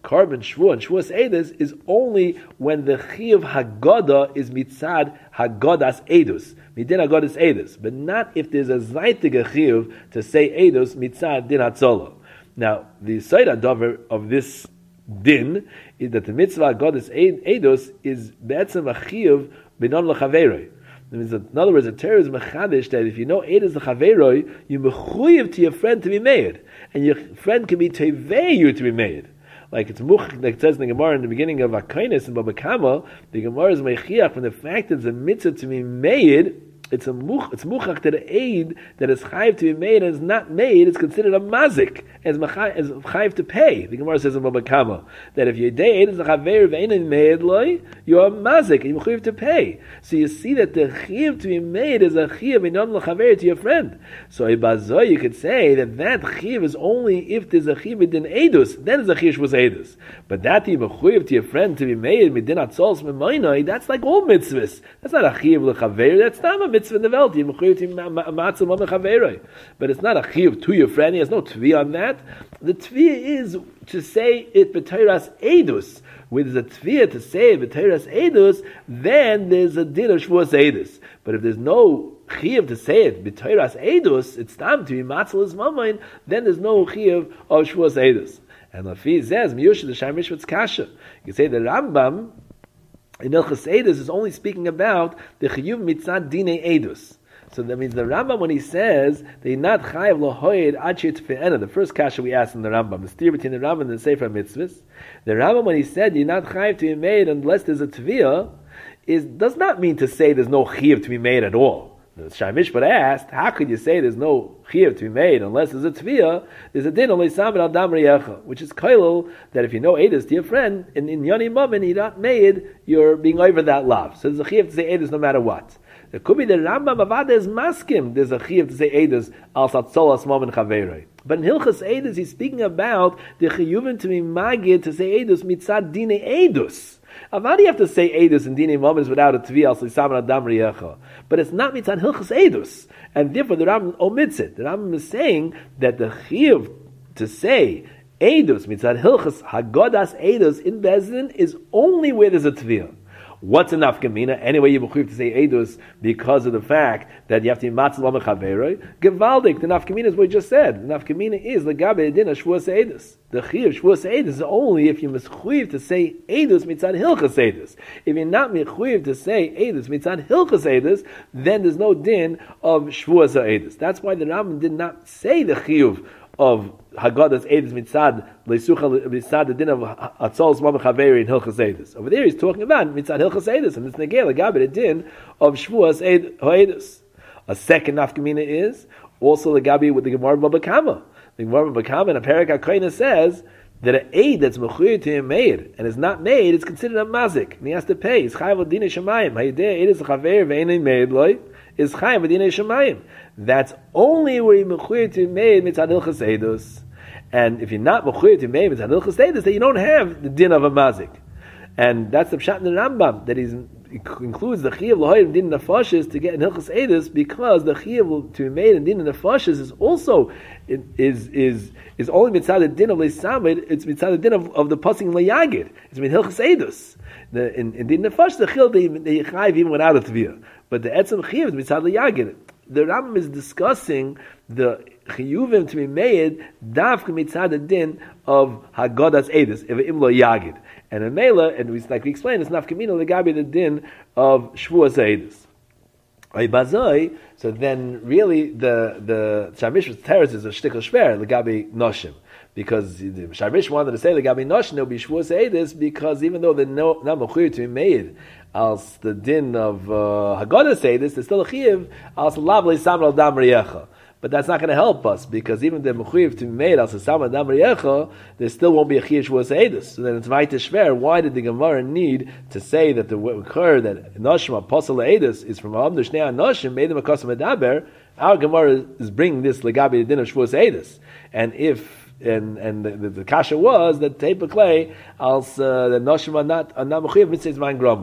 Korban Shvuah and Shvuas Eidos is only when the Chiyuv Haggadah is mitzad Haggadas Eidos, midin Haggadas Eidos, but not if there's a zaytig Chiyuv to say Eidos mitzad din Hatzolah. Now, the Seidah Dover of this din is that the mitzvah Haggadas Eidos is be'etzem a Chiyuv binon l'chaveroi. In other words, the Torah is mechadish that if you know Eidos l'chaveroi, you mechuyev to your friend to be made, and your friend can be tevei you to be made. Like it's much, like it says in the Gemara in the beginning of Akainis and Baba Kama, the Gemara is mechiach from the fact that it's a mitzvah to be made. It's a much, it's muchach that the aid that is chayiv to be made and is not made is considered a mazik, as as chayiv to pay. The Gemara says in Baba Kama that if your day aid is a chaver ve'ein made loy, you're a mazik and you're chayiv to pay. So you see that the chayiv to be made is a chayiv inon l'chaver to your friend. So ibazoy you could say that that chayiv is only if there's a chayiv in edus, then it's a chayiv was edus. But that you chayiv to your friend to be made midin atzols memoinoi, that's like all mitzvahs. That's not a chayiv l'chaver. That's not a mitzvah in the world. But it's not a chiyuv to your friend. He has no tvi on that. The tvi is to say it b'teiras edus. With the tvi to say b'teiras edus, then there's a din of shvuas edus. But if there's no chiyuv to say it b'teiras edus, it's time to be matzal mamain. Then there's no chiyuv of shvuas edus. And Lafi says miyush the shayim mishvatz kasha. You say the Rambam in Hilchos Eidos is only speaking about the chiyuv mitzad dinei edus. So that means the Rambam, when he says they're not chayav lohoyed ad she'tfe'ena, the first kasha we asked in the Rambam, the steer between the Rambam and the Sefer Mitzvahs, the Rambam, when he said you're not chayav to be made unless there's a tviyah, is does not mean to say there's no chiyuv to be made at all. The Shai Mishpat asked, how could you say there's no chiyuv to be made unless there's a tviyah? There's a din only samad al dam riyecha, which is kailul, that if you know edus to your friend, and in yoni mammon you're not made, you're being over that love. So there's a chiyuv to say edus no matter what. There could be the Rambam Avada is maskim. There's a chiyuv to say edus al satzolas mammon chaveroi. But in Hilchos Eidos he's speaking about the chiyuvim to be magid to say edus mitzad dine edus. How do you have to say edus in dinei moments without a tvi al slisaman adam riyecha? But it's not mitzad Hilchos Eidos, and therefore the Rambam omits it. The Rambam is saying that the chiyuv to say edus mitzad Hilchos Haggadas Eidos in Bezdin is only where there's a tvi. What's a nafkamina? Anyway, you b'chuyev to say edus because of the fact that you have to be matzal l'mech haveroi. Gevaldik, the nafkamina is what we just said. The nafkamina is legabe edina shvuas edus. The chiyuv shvuas edus is only if you mischuyev to say edus mitzad hilchos edus. If you're not mischuyev to say edus mitzad hilchos edus, then there's no din of shvuas edus. That's why the Rambam did not say the chiyuv of Haggadas Eidos mitzad leisucha mitzad the din of Atzolos Mama Chaveri in Hilchos Eidos. Over there he's talking about mitzad Hilchos Eidos, and it's negel agabe the din of Shvuas Eidos. A second nafkamina is also the gabi with the Gemara Baba Kama. The Gemara Baba Kama in a Perek HaKoina says that an aid that's mechuyah to be made and is not made is considered a mazik, and he has to pay. It's chayav dinei shemayim. Hayidei Eidos Chaver ve'ein made loy is chayav dinei shemayim. That's only where you're mechuyah to be made mitzad Hilchos Eidos. And if you're not mechuyah to be made mitzad Hilchos Eidos, then you don't have the din of a mazik. And that's the pshat in the Rambam, that he's, he includes the chiyuv l'hoyim din nefashis to get in Hilchos Eidos, because the chiyuv to be made in din nefashis is also is is is only mitzad the din of leisamid. It's mitzad the din of, of the passing layagid. It's in Hilchos Eidos. The in, in din nefashis the chiyuv they they chayiv even without a tviyah, but the etzem chiyuv is mitzad layagid. The Rambam is discussing the chiyuvim to be made dafka mitzad the din of Haggadas Eidos if imlo yagid. And in Mela, and we, like we explained, it's nafkamina legabi the din of shvuas edus. So then, really, the the Shamish's terrace is a shtickle shver legabi noshim, because the Shamish wanted to say legabi noshim will be shvuas edus, because even though they're no not mechuyah to be made as the din of uh, Haggadas Eidos, there's still a chiyuv as lavli samral dam riyecha. But that's not going to help us, because even the mechuyev to be made as a samad dam riyecha, there still won't be a chiyuv shvuas edus. So then it's vayte shver. Why did the Gemara need to say that the occur that noshim apostle edus is from Am Shnei Noshim made them a custom adaber? Our Gemara is bringing this legabi the din of shvuas edus, and if and and the, the, the kasha was that teipa clay als uh, the noshim are not are not mechuyev mitzvah zman groma.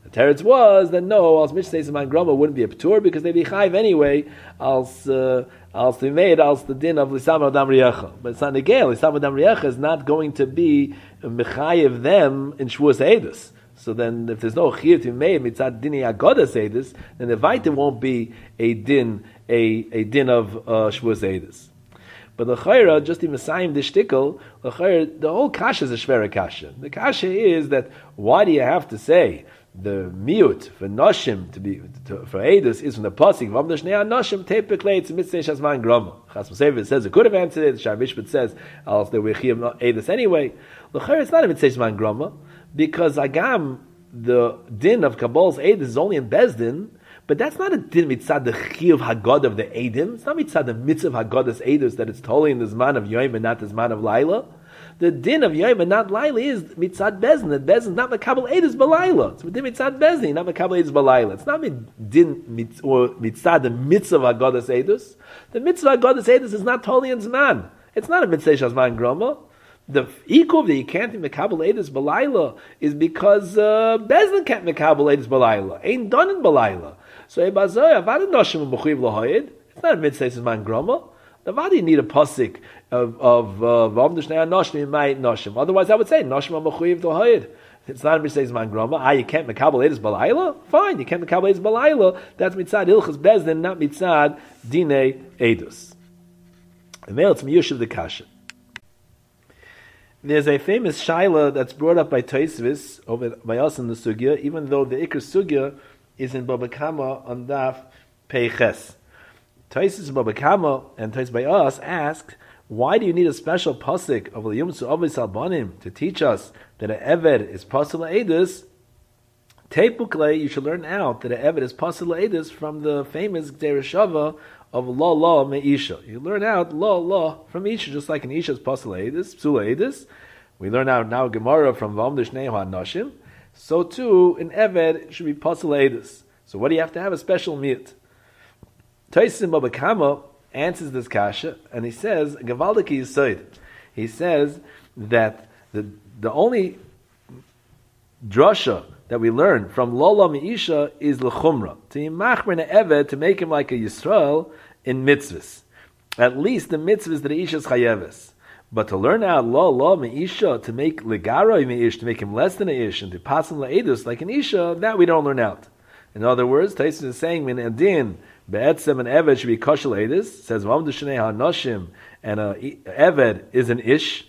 The teretz was that no, als Mishnah man groma wouldn't be a ptur because they'd be chayv anyway, als uh, als they made als the din of lisam adam riyacha. But it's not negel. Lisam adam riyacha is not going to be mechayev them in shvuas edus. So then, if there's no chiyuv to be made mitzad dini agoda edus, then the vaita won't be a din a a din of uh, shvuas edus. But the chayra, just in Messiah the shtickle, the chayra, the whole kasha is a shvera kasha. The kasha is that why do you have to say the miut for noshim to be to, for edus is from the pasuk vom the shnei noshim typically it's mitzvah shazman grama. Chas Moshe says it could have answered it. Shar Mishpat says else there were chiyuv edus anyway. The chayra is not a mitzvah shazman grama because agam the din of Kabbal's edus is only in Bezdin. But that's not a din mitzad the chiyuv hagod of the edim. It's not mitzad the mitzvah hagodas edus that it's totally in the zman of yoim and not the zman of laila. The din of yoim and not laila is mitzad bezin. That bezin is not makabel edus balayla. It's din mitzad bezin, not makabel edus balayla. It's not din or mitzad the mitzvah hagodas edus. The mitzvah hagodas edus is not totally in zman. It's not a mitzvah shazman groma. The ikuv that you can't be mekabel edus balayla is because uh, bezin can't mekabel edus balayla. Ain't done in balayla. So Ebazoy, Avad Noshim Mechuyev Lahoyed. It's not a mitzvah man groma. The Vadi need a pasuk of of Vom Dushnei Noshim Might Noshim. Otherwise, I would say Noshim Mechuyev Lahoyed. It's not a mitzvah man groma. Ah, you can't mekabel edus balayla. Fine, you can't mekabel edus balayla. That's mitzad hilchas bezdin, not mitzad dinei edus. The male it's miyushiv the kasha. There's a famous shaila that's brought up by Tosfos over by us in the sugya, even though the ikar sugya is in Baba Kama on Daf Peiches. Tosfos Baba Kama and Tosfos by us ask, why do you need a special pasuk of L'yumtzu Avos Albanim to teach us that an eved is pasul edus? Tepukle, you should learn out that an eved is pasul edus from the famous Gzera Shava of la la meisha. You learn out la la from isha, just like an isha is pasul edus, psula edus. We learn out now Gemara from Vam Dushnei Noshim. So too, in Eved, should be pasul edus. So what do you have to have? A special miyut. Tosfos Baba Kama answers this kasha, and he says, Gavaldiki Yisoid. He says that the the only drasha that we learn from Lola Meisha is L'chumra. To Yimachmer Eved, to make him like a Yisrael in mitzvahs. At least the mitzvahs that Isha is chayeves. But to learn out law, law, me'isha, to make legaroi me'ish, to make him less than a ish, and to pass him la'edus like an isha, that we don't learn out. In other words, Tosfos is saying, min adin, be'etzem, an eved should be koshel edus, says, vam d'shnei ha'noshim, and a eved is an ish.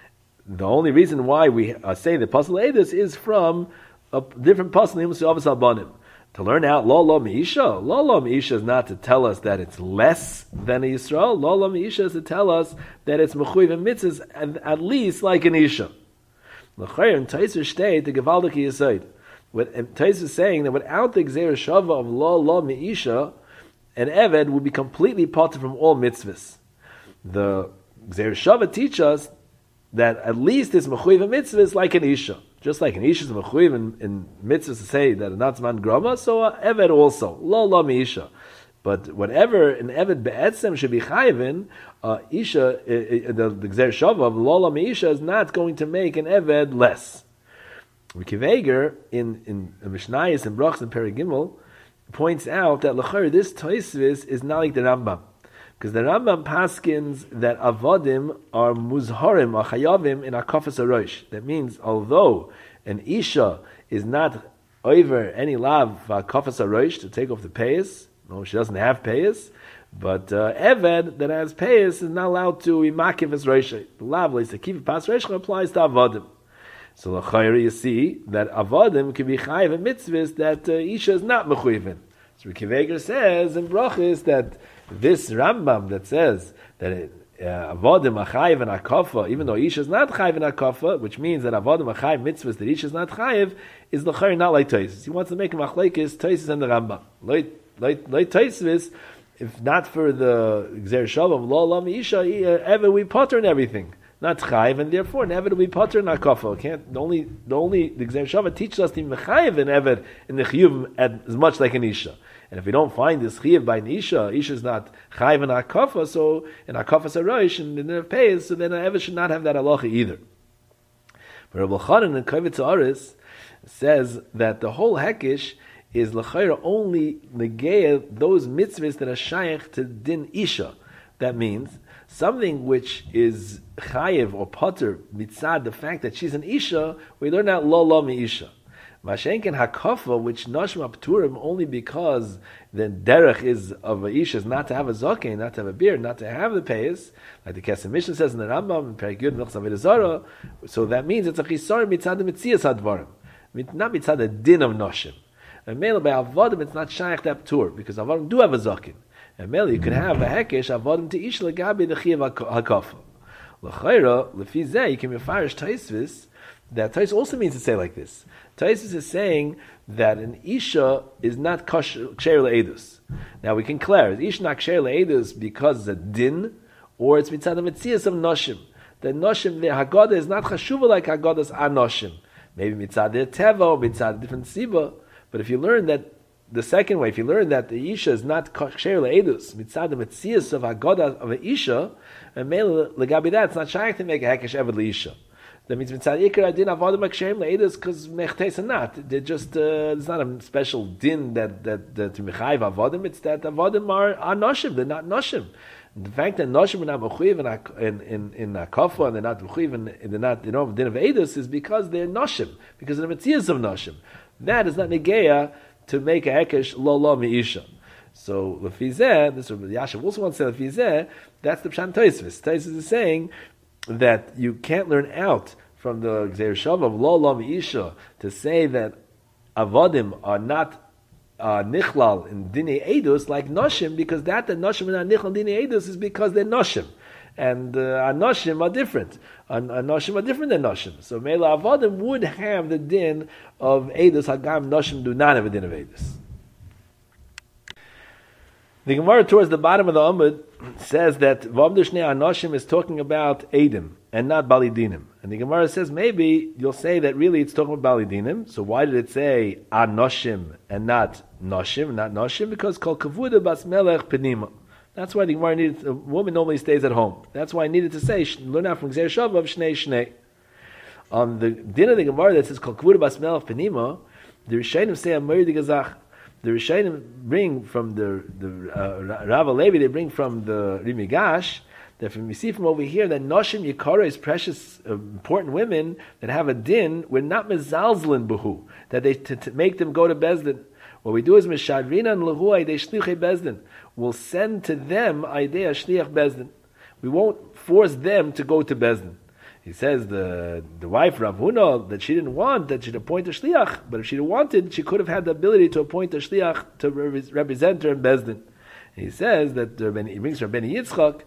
The only reason why we uh, say the pasul edus is from a different pasul, of albanim. To learn out law, law, me'isha, law, law, me'isha is not to tell us that it's less than a Yisrael. Law, law, me'isha is to tell us that it's mechuyev and mitzvahs at, at least like an isha. L'chayr and Tosfos state the Gevaldiki Yisoid. What Tosfos is saying that without the Gzera Shava of law, law, me'isha, an eved would be completely parted from all mitzvahs. The Gzera Shava teach us that at least it's mechuyev and mitzvahs like an isha. Just like an isha is mechuyev in, in mitzvahs to say that not man grama, so uh, eved also lo lo mi isha. But whatever an eved be'etzem should be chayevin, uh, isha uh, the, the gzer shava of lo lo mi isha is not going to make an eved less. Rikiveger in in Mishnayos and Brachos and Perigimel points out that l'chayr this Tosfos is not like the Rambam. Because the Rambam paskins that avodim are muzharim, are chayavim in akafas arosh. That means, although an isha is not over any lav akafas arosh to take off the payas, no, she doesn't have payas, but uh, eved that has payas is not allowed to imakiv as rosh. The lav is to keep pas rosh applies to avodim. So the chayri you see that avodim can be chayiv in mitzvahs that uh, isha is not mechuyivin. So Rikiveger says in Brachos that this Rambam that says that avodim achayiv and akafa, even though isha is not chayiv and akafa, which means that avodim achayiv mitzvahs that isha is not chayiv, is l'chayr not like Tosfos. He wants to make a machlekes Tosfos and the Rambam. Like like Tosfos, if not for the gzer shalom lo lam isha, ever we potter and everything, not chayiv, and therefore never do we potter and akafa. Can't the only the only the gzer shalom teaches us to be mechayiv and ever in the chiyuv as much like an isha. And if we don't find this chiyuv by an isha, isha is not chayiv and akafa, so in akafa sarosh and in the pays, so then an ever should not have that halacha either. But Rabbi Chanan and Kovitz Aris says that the whole hekish is l'chayra only negeya those mitzvahs that are shaykh to din isha. That means something which is chayiv or potter mitzad the fact that she's an isha, we learn that lo lo mi isha. Mashenken hakafa, which nashma pturim only because the derech is of a isha is not to have a zaken, not to have a beard, not to have the payas, like the Kesef Mishnah says in the Rambam, Perikut Milchus Avodah Zarah. So that means it's a chisar mitzad the mitzias hadvarim, not mitzad the din of nashim. And mele by avodim it's not shaykh that ptur because avodim do have a zaken. And mele you could have a hekesh avodim to ish legabi the chiyav hakafa. L'chayra lefi zeh you can mefarish taisvis. That Tais also means to say like this. Tais is saying that an Isha is not kosher le'edus. Now we can clear, is Isha not kosher le'edus because it's a din, or it's mitzad metzias of noshim. The noshim, the Haggadah is not chashuva like Haggadah's anoshim. Maybe mitzad the teva, or mitzad different siba. But if you learn that, the second way, if you learn that the Isha is not kosher le'edus, mitzad the metzias of Haggadah of an Isha, and mele legabi that, it's not shaykh to make a hekesh eved le'isha. That means mitzad ikar din avodim aksherim le'edus because mechteis are not. They're just uh, it's not a special din that that that to mechayiv avodim. It's that avodim are, are noshim. They're not noshim. The fact that noshim are not mechuyev in in in akafa and they're not mechuyev and they're not they don't have din of edus is because they're noshim because of the metzias of noshim. That is not negeya to make a hekesh lo lo miisha. So lefizeh, this Yashav also wants to say lefizeh. That's the pshan Tosfos. Tosfos is saying that you can't learn out from the Gzeir Shav of Lo Lo Isha to say that Avodim are not uh, Nichlal in Dini Edus like Noshim, because that the Noshim are not Nichlal in Dini Edus is because they're Noshim. And uh, Anoshim are different. An- Anoshim are different than Noshim. So Mela Avodim would have the din of Edus, Hagam Noshim do not have a din of Edus. The Gemara towards the bottom of the Amud says that V'amdu Shnei Anoshim is talking about Edim and not Balidinim. And the Gemara says maybe you'll say that really it's talking about Balidinim. So why did it say Anoshim and not Noshim, not Noshim? Because Kol Kavuda Bas Melech Penima. That's why the Gemara needed, a woman normally stays at home. That's why I needed to say, learn out from Gzeir Shav of Shnei Shnei. On the din of the Gemara that says Kol Kavuda Bas Melech Penima, the Rishonim say Amir de Gazach. The Rishonim bring from the the uh, Rav Levi, they bring from the Rimigash, that from, we see from over here that Noshim Yikara is precious, uh, important women that have a din, we're not mezalzlin buhu, that they to, to make them go to Bezdin. What we do is Mishadrina and Lahu Aidei Shlichei Bezdin. We'll send to them Aidei Shliach Bezdin. We won't force them to go to Bezdin. He says the the wife Rav Huna that she didn't want that she'd appoint a shliach, but if she wanted, she could have had the ability to appoint a shliach to re- represent her in Bezdin. He says that uh, he brings from Beni Yitzchak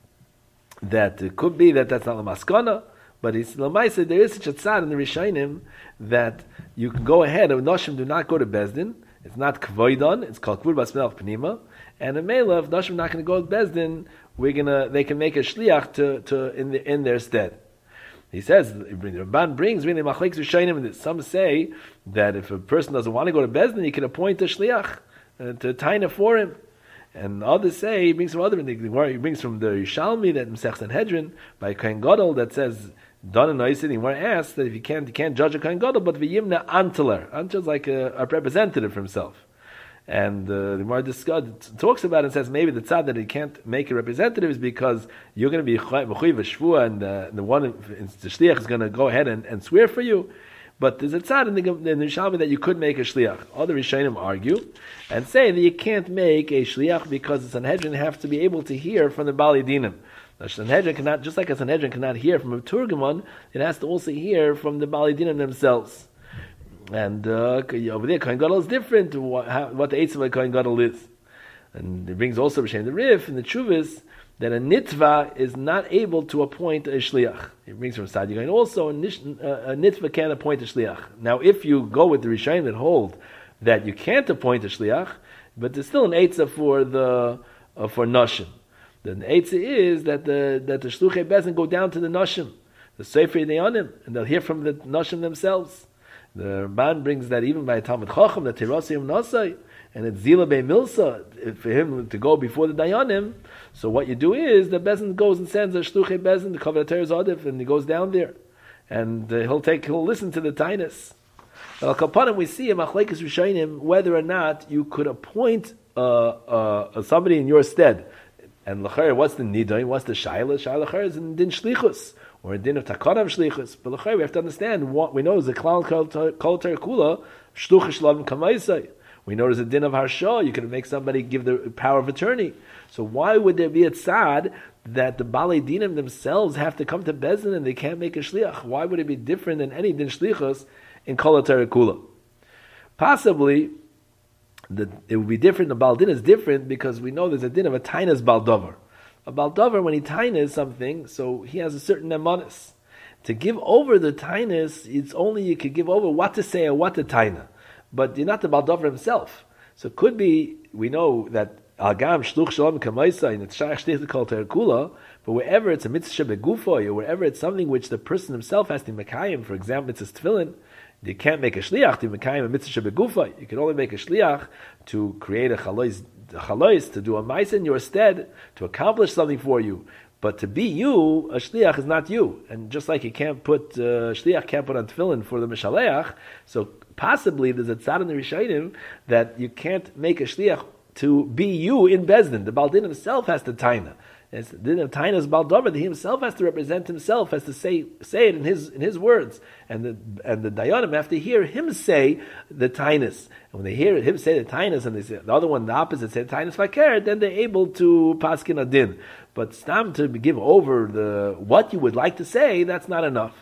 that it could be that that's not the maskana, but it's lamaisa. There is such a tzad in the Rishonim that you can go ahead and Noshim do not go to Bezdin. It's not kvoidon. It's called kvur bas melech penima. And in Mela, if Noshim not going to go to Bezdin, we're gonna they can make a shliach to to in the, in their stead. He says, the Ramban brings really machlekes Rishonim that some say that if a person doesn't want to go to Bezdin, he can appoint a shliach uh, to taina for him. And others say, he brings from other, he brings from the Yishalmi that Masech Sanhedrin by Kohen Gadol that says, Don and Noisid, he want to ask that if you can't, you can't judge a Kohen Gadol, but v'yimna antler. Antler is like a, a representative for himself. And uh, the Gemara discussed, talks about it and says maybe the tzad that he can't make a representative is because you're going to be mechuyev v'shvua and uh, the one, the shliach is going to go ahead and, and swear for you. But there's a tzad in the, in the Rishalmi that you could make a shliach. Other Rishonim argue and say that you can't make a shliach because the Sanhedrin have to be able to hear from the Bali Dinim. The Sanhedrin cannot, just like a Sanhedrin cannot hear from a Turgamon, it has to also hear from the Bali Dinim themselves. And uh, over there, Kohen Gadol is different. What, how, what the Eitz of a Kohen Gadol is, and it brings also B'Shem the Rif and the Chuvas that a nitva is not able to appoint a shliach. It brings from Sadi Gaon also a, nish, uh, a nitva can't appoint a shliach. Now, if you go with the Rishonim that hold that you can't appoint a shliach, but there's still an Eitz for the uh, for Noshim. The Eitz is that the that the Shluchei Bezdin go down to the Noshim, the Sefer Neonim, and they'll hear from the Noshim themselves. The Ramban brings that even by Talmud Chacham, the Terosim Nasai, and it's Zila Bei Milsa, for him to go before the Dayanim. So what you do is, the Bezin goes and sends a Shluchei Bezin to cover the Teres Adif, and he goes down there. And uh, he'll take, he'll listen to the Tainus. Al Kapanim, we see in Machlekes Rishonim whether or not you could appoint uh, uh, somebody in your stead. And l'chayr, what's the nidain? What's the shayla? Shayla l'chayr is in din shlichus or in din of takanam shlichus. But l'chayr, we have to understand what we know is the klal kol terkula shluch shlavim kamaisay. We know there's a din of harsha. You can make somebody give the power of attorney. So why would there be a tzad that the balei dinim themselves have to come to Bezdin and they can't make a shliach? Why would it be different than any din shlichus in kol terkula? Possibly, The, it would be different. The Baal Din is different because we know there's a din of a tainas baldover. A baldover, when he tainas something, so he has a certain emanis. To give over the tainas, it's only you could give over what to say or what to taina. But you're not the baldover himself. So it could be, we know that Agam Shluch Shalom Kamaisa and it's Shach Shtich Kol Terkula, but wherever it's a mitzvah begufoy, or wherever it's something which the person himself has to mekayim, for example, it's his tefillin, you can't make a shliach to mekayim a mitzvah begufoy. You can only make a shliach to create a chalois, chalois to do a mice in your stead, to accomplish something for you. But to be you, a shliach is not you. And just like you can't put, uh, shliach can't put on tefillin for the mishaleach, so possibly there's a tzad in the Rishayim that you can't make a shliach to be you in Bezdin. The Baldin himself has to taina. It's the din of taina is Baldover. He himself has to represent himself, has to say say it in his in his words. And the and the dayanim have to hear him say the tainas. And when they hear him say the tainas, and they say the other one, the opposite, say tainas fakir, then they're able to paskin a din. But stam to give over the what you would like to say, that's not enough.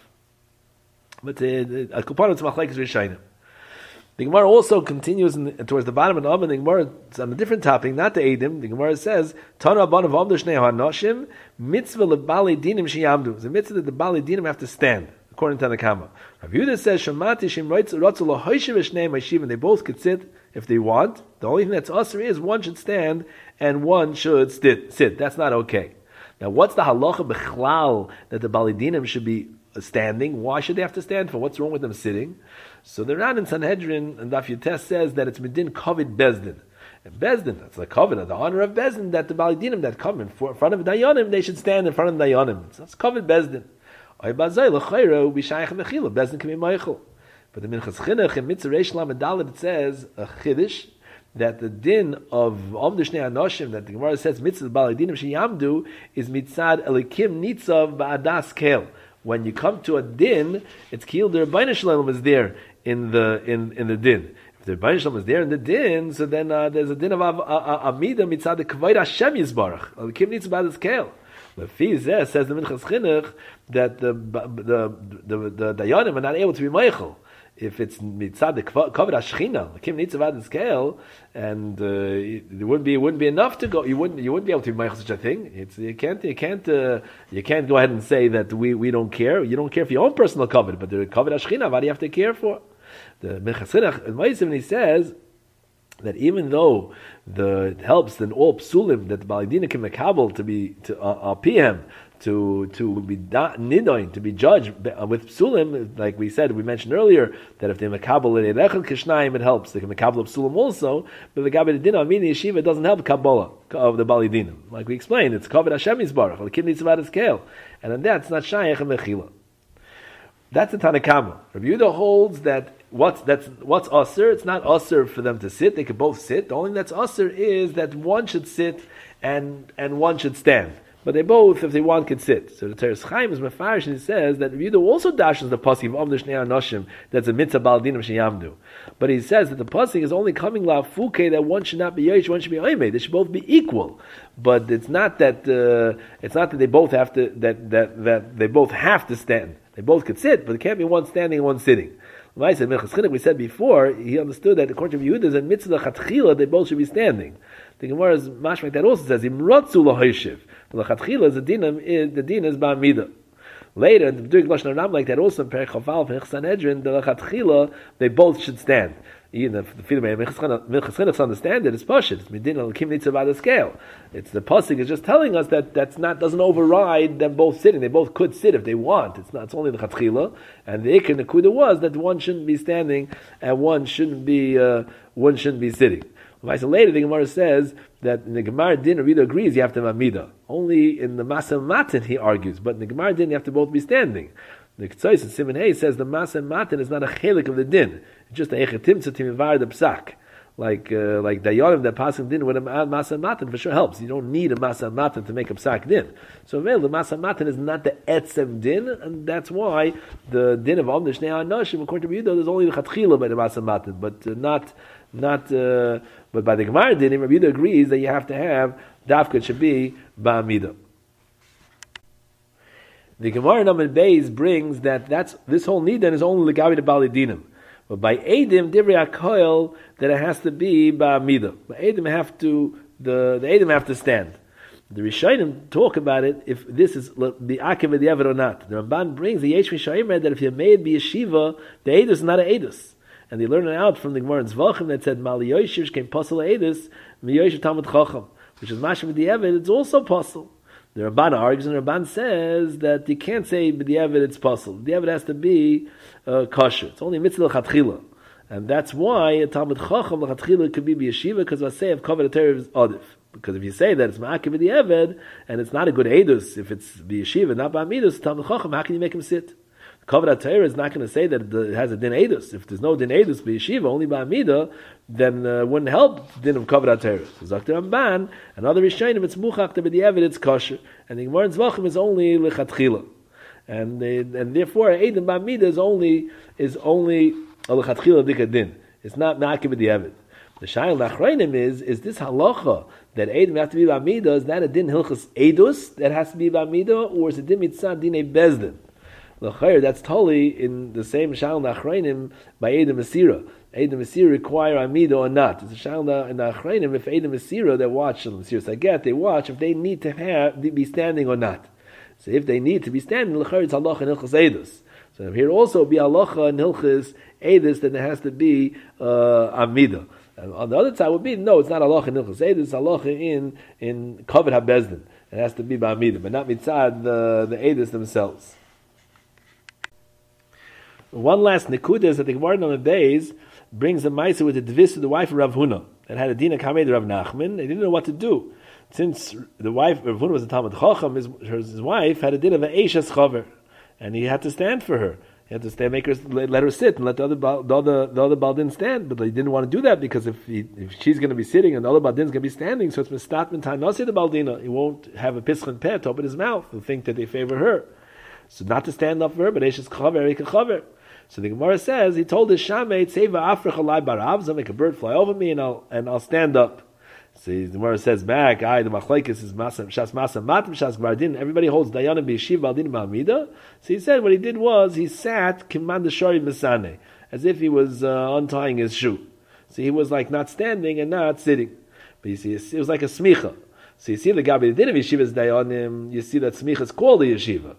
But a component to machlekes Rishayim. The Gemara also continues in the, towards the bottom of the Amud. The Gemara is on a different topic, not the Eidim. The Gemara says, "Tana abanav amdu shnei hanoshim mitzvah lebali dinim sheyamdu." It's a mitzvah that the bali dinim have to stand, according to the Kama. Rav Yehuda says, "Shamati shim ratzu lahoyshiv v'shnei ma'ishiv," and they both could sit if they want. The only thing that's usher is one should stand and one should sit. Sit. That's not okay. Now, what's the halacha b'chlal that the bali dinim should be standing? Why should they have to stand for? What's wrong with them sitting? So the Ran in Sanhedrin and Daf Yotes says that it's Medin Kovid Bezdin. And Bezdin, that's the Kovid, the honor of Bezdin, that the Balidinim that come in front of Dayanim, they should stand in front of Dayanim. So that's Kovid Bezdin. Bezdin can be Meichel. But the Minchas Chinuch in Mitzvah Reish Lamed Daled, it says a Chiddush that the din of Omdu Shnei Anoshim that the Gemara says Mitzvah Balidinim Sheyamdu is Mitzad Elikim Nitzav Ba'adas Kel. When you come to a din, it's Kil the Rebbeinu Shalom is there in the in, in the din. If the Rebbeinu Shalom is there in the din, so then uh, there's a din of Amida Mitzad the Kavod Hashem Yisbarach. Elikim Nitzav Ba'adas Kel. Lefi Zeh says the Minchas Chinuch that the the the the Dayanim are not able to be Meichel. If it's mitzad the kavod hashchina, kim nitzav ad scale, and uh, it wouldn't be it wouldn't be enough to go. You wouldn't you wouldn't be able to make such a thing. It's you can't you can't uh, you can't go ahead and say that we, we don't care. You don't care for your own personal kavod, but the kavod hashchina, what do you have to care for? The Minchas Chinuch in Ma'asim, he says that even though the it helps in all psulim that the balidina can makabel to be to uh, P M. to to be da, nidoin, to be judged with psulim, like we said, we mentioned earlier, that if they makabel it echad kishnayim, it helps. They can makabel psulim also, but the gabe din amin yeshiva it doesn't help kabbalah of the balidinim. Like we explained, it's kavod Hashem Yisbarach, the kidney tzavad scale, and then that's not shayach and mechila. That's the Tanakama. Rabbi Yehuda holds that what's that's what's usher. It's not usher for them to sit. They could both sit. The only thing that's usher is that one should sit and and one should stand. But they both, if they want, could sit. So the Teres Chaim is mefarish, and he says that Rabbi Yehuda also dashes the pasuk of Omdu Shnei Anoshim, that's a mitzvah baldinim sheyamdu. But he says that the pasuk is only coming la fuke, that one should not be yosh, one should be oimei. They should both be equal. But it's not that uh, it's not that they both have to that that that they both have to stand. They both could sit, but it can't be one standing and one sitting. We said before, he understood that according to Yehuda, in mitzvah chatchila, they both should be standing. The Gemara's mashmak that also says imrotzu lahoyshiv. The chatchila is the dinam is the din is ba'amida. Later, in the doing lashon ram like that also in Perek Chafal from Sanhedrin, the chatchila they both should stand. Even if the Minchas Chinuch understand it, it's pashut. It's midin al-kim nitzav ad scale. It's the pasuk is just telling us that that's not doesn't override them both sitting. They both could sit if they want. It's not. It's only the chatchila, and the ikar nekuda was that one shouldn't be standing and one shouldn't be uh, one shouldn't be sitting. So later, the Gemara says that in the Gemara din, Rita agrees you have to have amida. Only in the Masa Matan he argues, but in the Gemara din you have to both be standing. The Ketzos in Siman Hay says the Masa Matan is not a chelik of the din. It's just a echetimtza to mivar the psak. Like uh, like dayanim that passing din with a masa matan for sure helps. You don't need a masa matan to make a psak din. So well, the masa matan is not the etzem din, and that's why the din of omnish shnei anashim according to Rabbi Yehuda there's only the chatchila by the masa matan, but uh, not not uh, but by the Gemara din. Rabbi Yehuda agrees that you have to have dafka should be ba'amida. The Gemara Naman Beis brings that that's this whole nidan is only legabi the bali dinim. But by Edim, Divrei HaKoil, that it has to be Ba'amida. By Edim have to, the, the Edim have to stand. The Rishonim talk about it, if this is the Akiv of the Eved or not. The Ramban brings the Yesh Mishaim that if you made be yeshiva, the Edus is not an Edus. And they learn it out from the Gemara in Zvachim that said, Mal Yoshiv came Pasal Edus, Mi Yoshiv Talmud Chacham, which is Mashim of the Eved, it's also Pasal. The Ramban argues, and the Ramban says that you can't say b'diavad it's possible. B'diavad has to be uh, kosher. It's only mitzvah l'chatchila, and that's why a Talmud Chacham l'chatchila could be b'yeshiva because vasei of covered Torah is odif. Because if you say that it's ma'akiv b'diavad and it's not a good edus if it's b'yeshiva not b'amidus, Talmud Chacham, how can you make him sit? Covered Torah is not going to say that it has a din edus. If there's no din edus b'yeshiva, only b'amida, then uh, wouldn't help din of covered Torah. So Zakter Ramban, another Rishonim, it's muchach to b'diavad, it's kosher, and the Gemara in Zvachim is only lechatchila, and they, and therefore edim b'amida is only is only a lechatchila dika din. It's not ma'akiv b'diavad. The shayil nachreinim is is this halacha that edim have to be b'amida, is that a din hilchas edus that has to be b'amida, or is it din mitzad din a bezdin? That's totally in the same shal nachreinim by Edom Asira. Edom Asira require amida or not. It's a shal in nachreinim if Edom Asira they watch Asira Saget they watch if they need to have be standing or not. So if they need to be standing, l'chayr it's halacha and hilchas edus. So here also be halacha and hilchas edus, then it has to be uh, amida. And on the other side would be no, it's not halacha and hilchas edus. It's halacha in in kavod habezdin. It has to be ba'amida, but not mitzad the the edus themselves. One last nekuda is that the Gemara on the days brings the Maisa with the Dvis of the wife of Rav Huna that had a Dina Kamei to Rav Nachman. They didn't know what to do. Since the wife, Rav Huna was a Talmud Chacham, his, his wife had a Dina of an Eishes Chaver, and he had to stand for her. He had to stand, make her, let her sit and let the other, the other, the other Baldin stand. But they didn't want to do that because if, he, if she's going to be sitting and the other Baldin's going to be standing, so it's Mistat Min Tanasi the Baldina. He won't have a Pischan Peh to open his mouth and think that they favor her. So not to stand up for her, but Eishes Chaver, Eike Chaver. So the Gemara says he told his shamei Seva Africh Alai Barav, so make a bird fly over me and I'll and I'll stand up. So the Gemara says back, I the machlekes is masa shas masa matam shas gvardin. Everybody holds dayanim b'yeshiv baldin b'amida. So he said what he did was he sat kiman deshari misane as if he was uh, untying his shoe. So he was like not standing and not sitting. But you see, it was like a smicha. So you see the gabi the din of yeshivas dayanim. You see that smicha is called the yeshiva.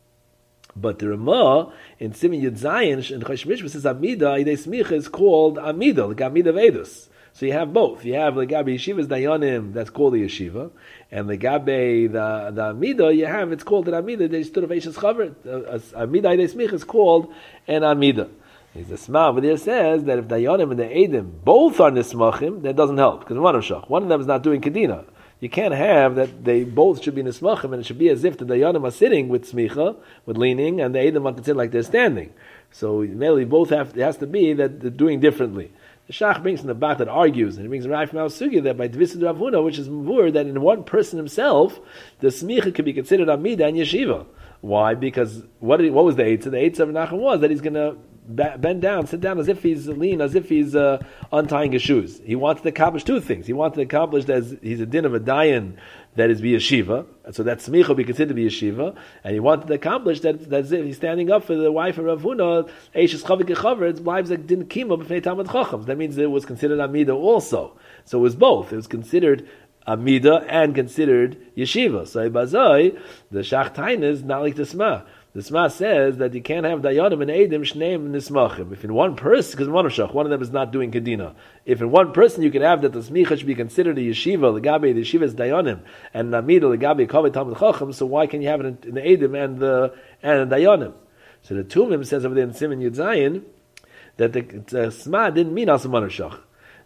But the Ramah in Siman Yud Zayin and Chosh Mishpah says Amida Idei Smicha is called Amida, like Amida Vedus. So you have both. You have the Gabi Yeshiva's Dayanim, that's called the Yeshiva, and the Gabi the the Amida you have it's called an Amida. They stood of Eishes Chaver. Amida Idei Smicha is called an Amida. He's a Sma, but there says that if Dayanim and the Edim both are Nismachim, that doesn't help because one of Shach, one of them is not doing Kedina. You can't have that they both should be nismachim, and it should be as if the dayanim are sitting with smicha, with leaning, and the edim want to sit like they're standing. So mainly both have. It has to be that they're doing differently. The Shach brings in the back that argues, and he brings a Rai from Al Sugi that by Dvisid Rav Huna, which is mavur, that in one person himself, the smicha could be considered amida and yeshiva. Why? Because what did, what was the eitzah? The eitzah of Nachum was that he's going to bend down, sit down as if he's lean, as if he's uh, untying his shoes. He wanted to accomplish two things. He wanted to accomplish that he's a din of a dayan that is b'yeshiva, so that smicha will be considered b'yeshiva, and he wanted to accomplish that that's it. He's standing up for the wife of Rav Huna, Eishes Chavik Chaver, it's wives that didn't kima b'fnei Talmud Chacham. That means it was considered amida also. So it was both. It was considered amida and considered yeshiva. So Ibazai, the Shach Tain is not like the Sma. The Sma says that you can't have dayanim and edim shneim nismachim. If in one person, because one of shach, one of them is not doing kedina. If in one person you can have that the smicha should be considered a yeshiva, legabe the yeshiva is dayanim, and namida legabe kaveh talmud chacham. So why can you have it in, in the edim and the and the dayanim? So the Tumim says over there in Siman Yud Zayin that the, the Sma didn't mean also one of shach.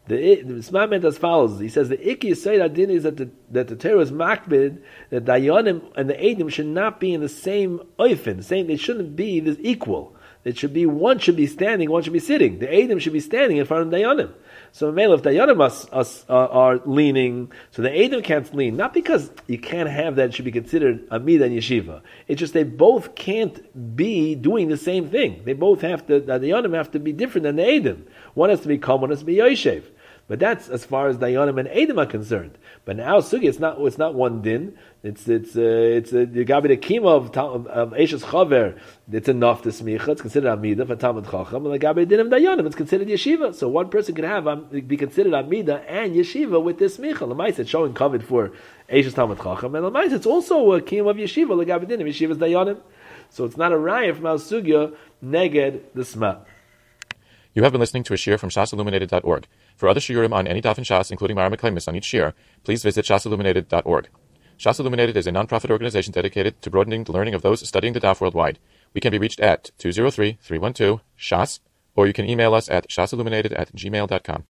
The, the Sma meant as follows. He says the Iki Yisayid Adin is that the, that the Torah is makbid, that Dayanim and the Eidim should not be in the same oifen, the same, they shouldn't be this equal. It should be, one should be standing, one should be sitting. The Eidim should be standing in front of Dayanim. So Mele, if Dayanim are, are, are leaning, so the Eidim can't lean. Not because you can't have that, it should be considered Amida and Yeshiva. It's just they both can't be doing the same thing. They both have to, the Dayanim have to be different than the Eidim. One has to be Kalm, one has to be Yoshev. But that's as far as Dayanim and Eidim are concerned. But now Sugi, it's not it's not one din. It's it's uh, it's uh, the Gabi the Kima of of Eishes Chaver. It's enough to smicha. It's considered Amida for Talmud Chacham. And the Gabi Dinim Dayanim, it's considered Yeshiva. So one person can have um, be considered Amida and Yeshiva with this smicha. Lamais, it's showing covered for Eishes Talmud Chacham, and Lamais, it's also a Kima of Yeshiva. The Gabi Dinim Yeshiva's Dayanim. So it's not a raya from Al Sugya neged the Sma. You have been listening to a shiur from shas illuminated dot org. For other shiurim on any daf in Shas, including Mara Meklemis on each shiur, please visit shas illuminated dot org. Shas Illuminated is a non-profit organization dedicated to broadening the learning of those studying the daf worldwide. We can be reached at two zero three, three one two, S H A S, or you can email us at shasilluminated at gmail dot com.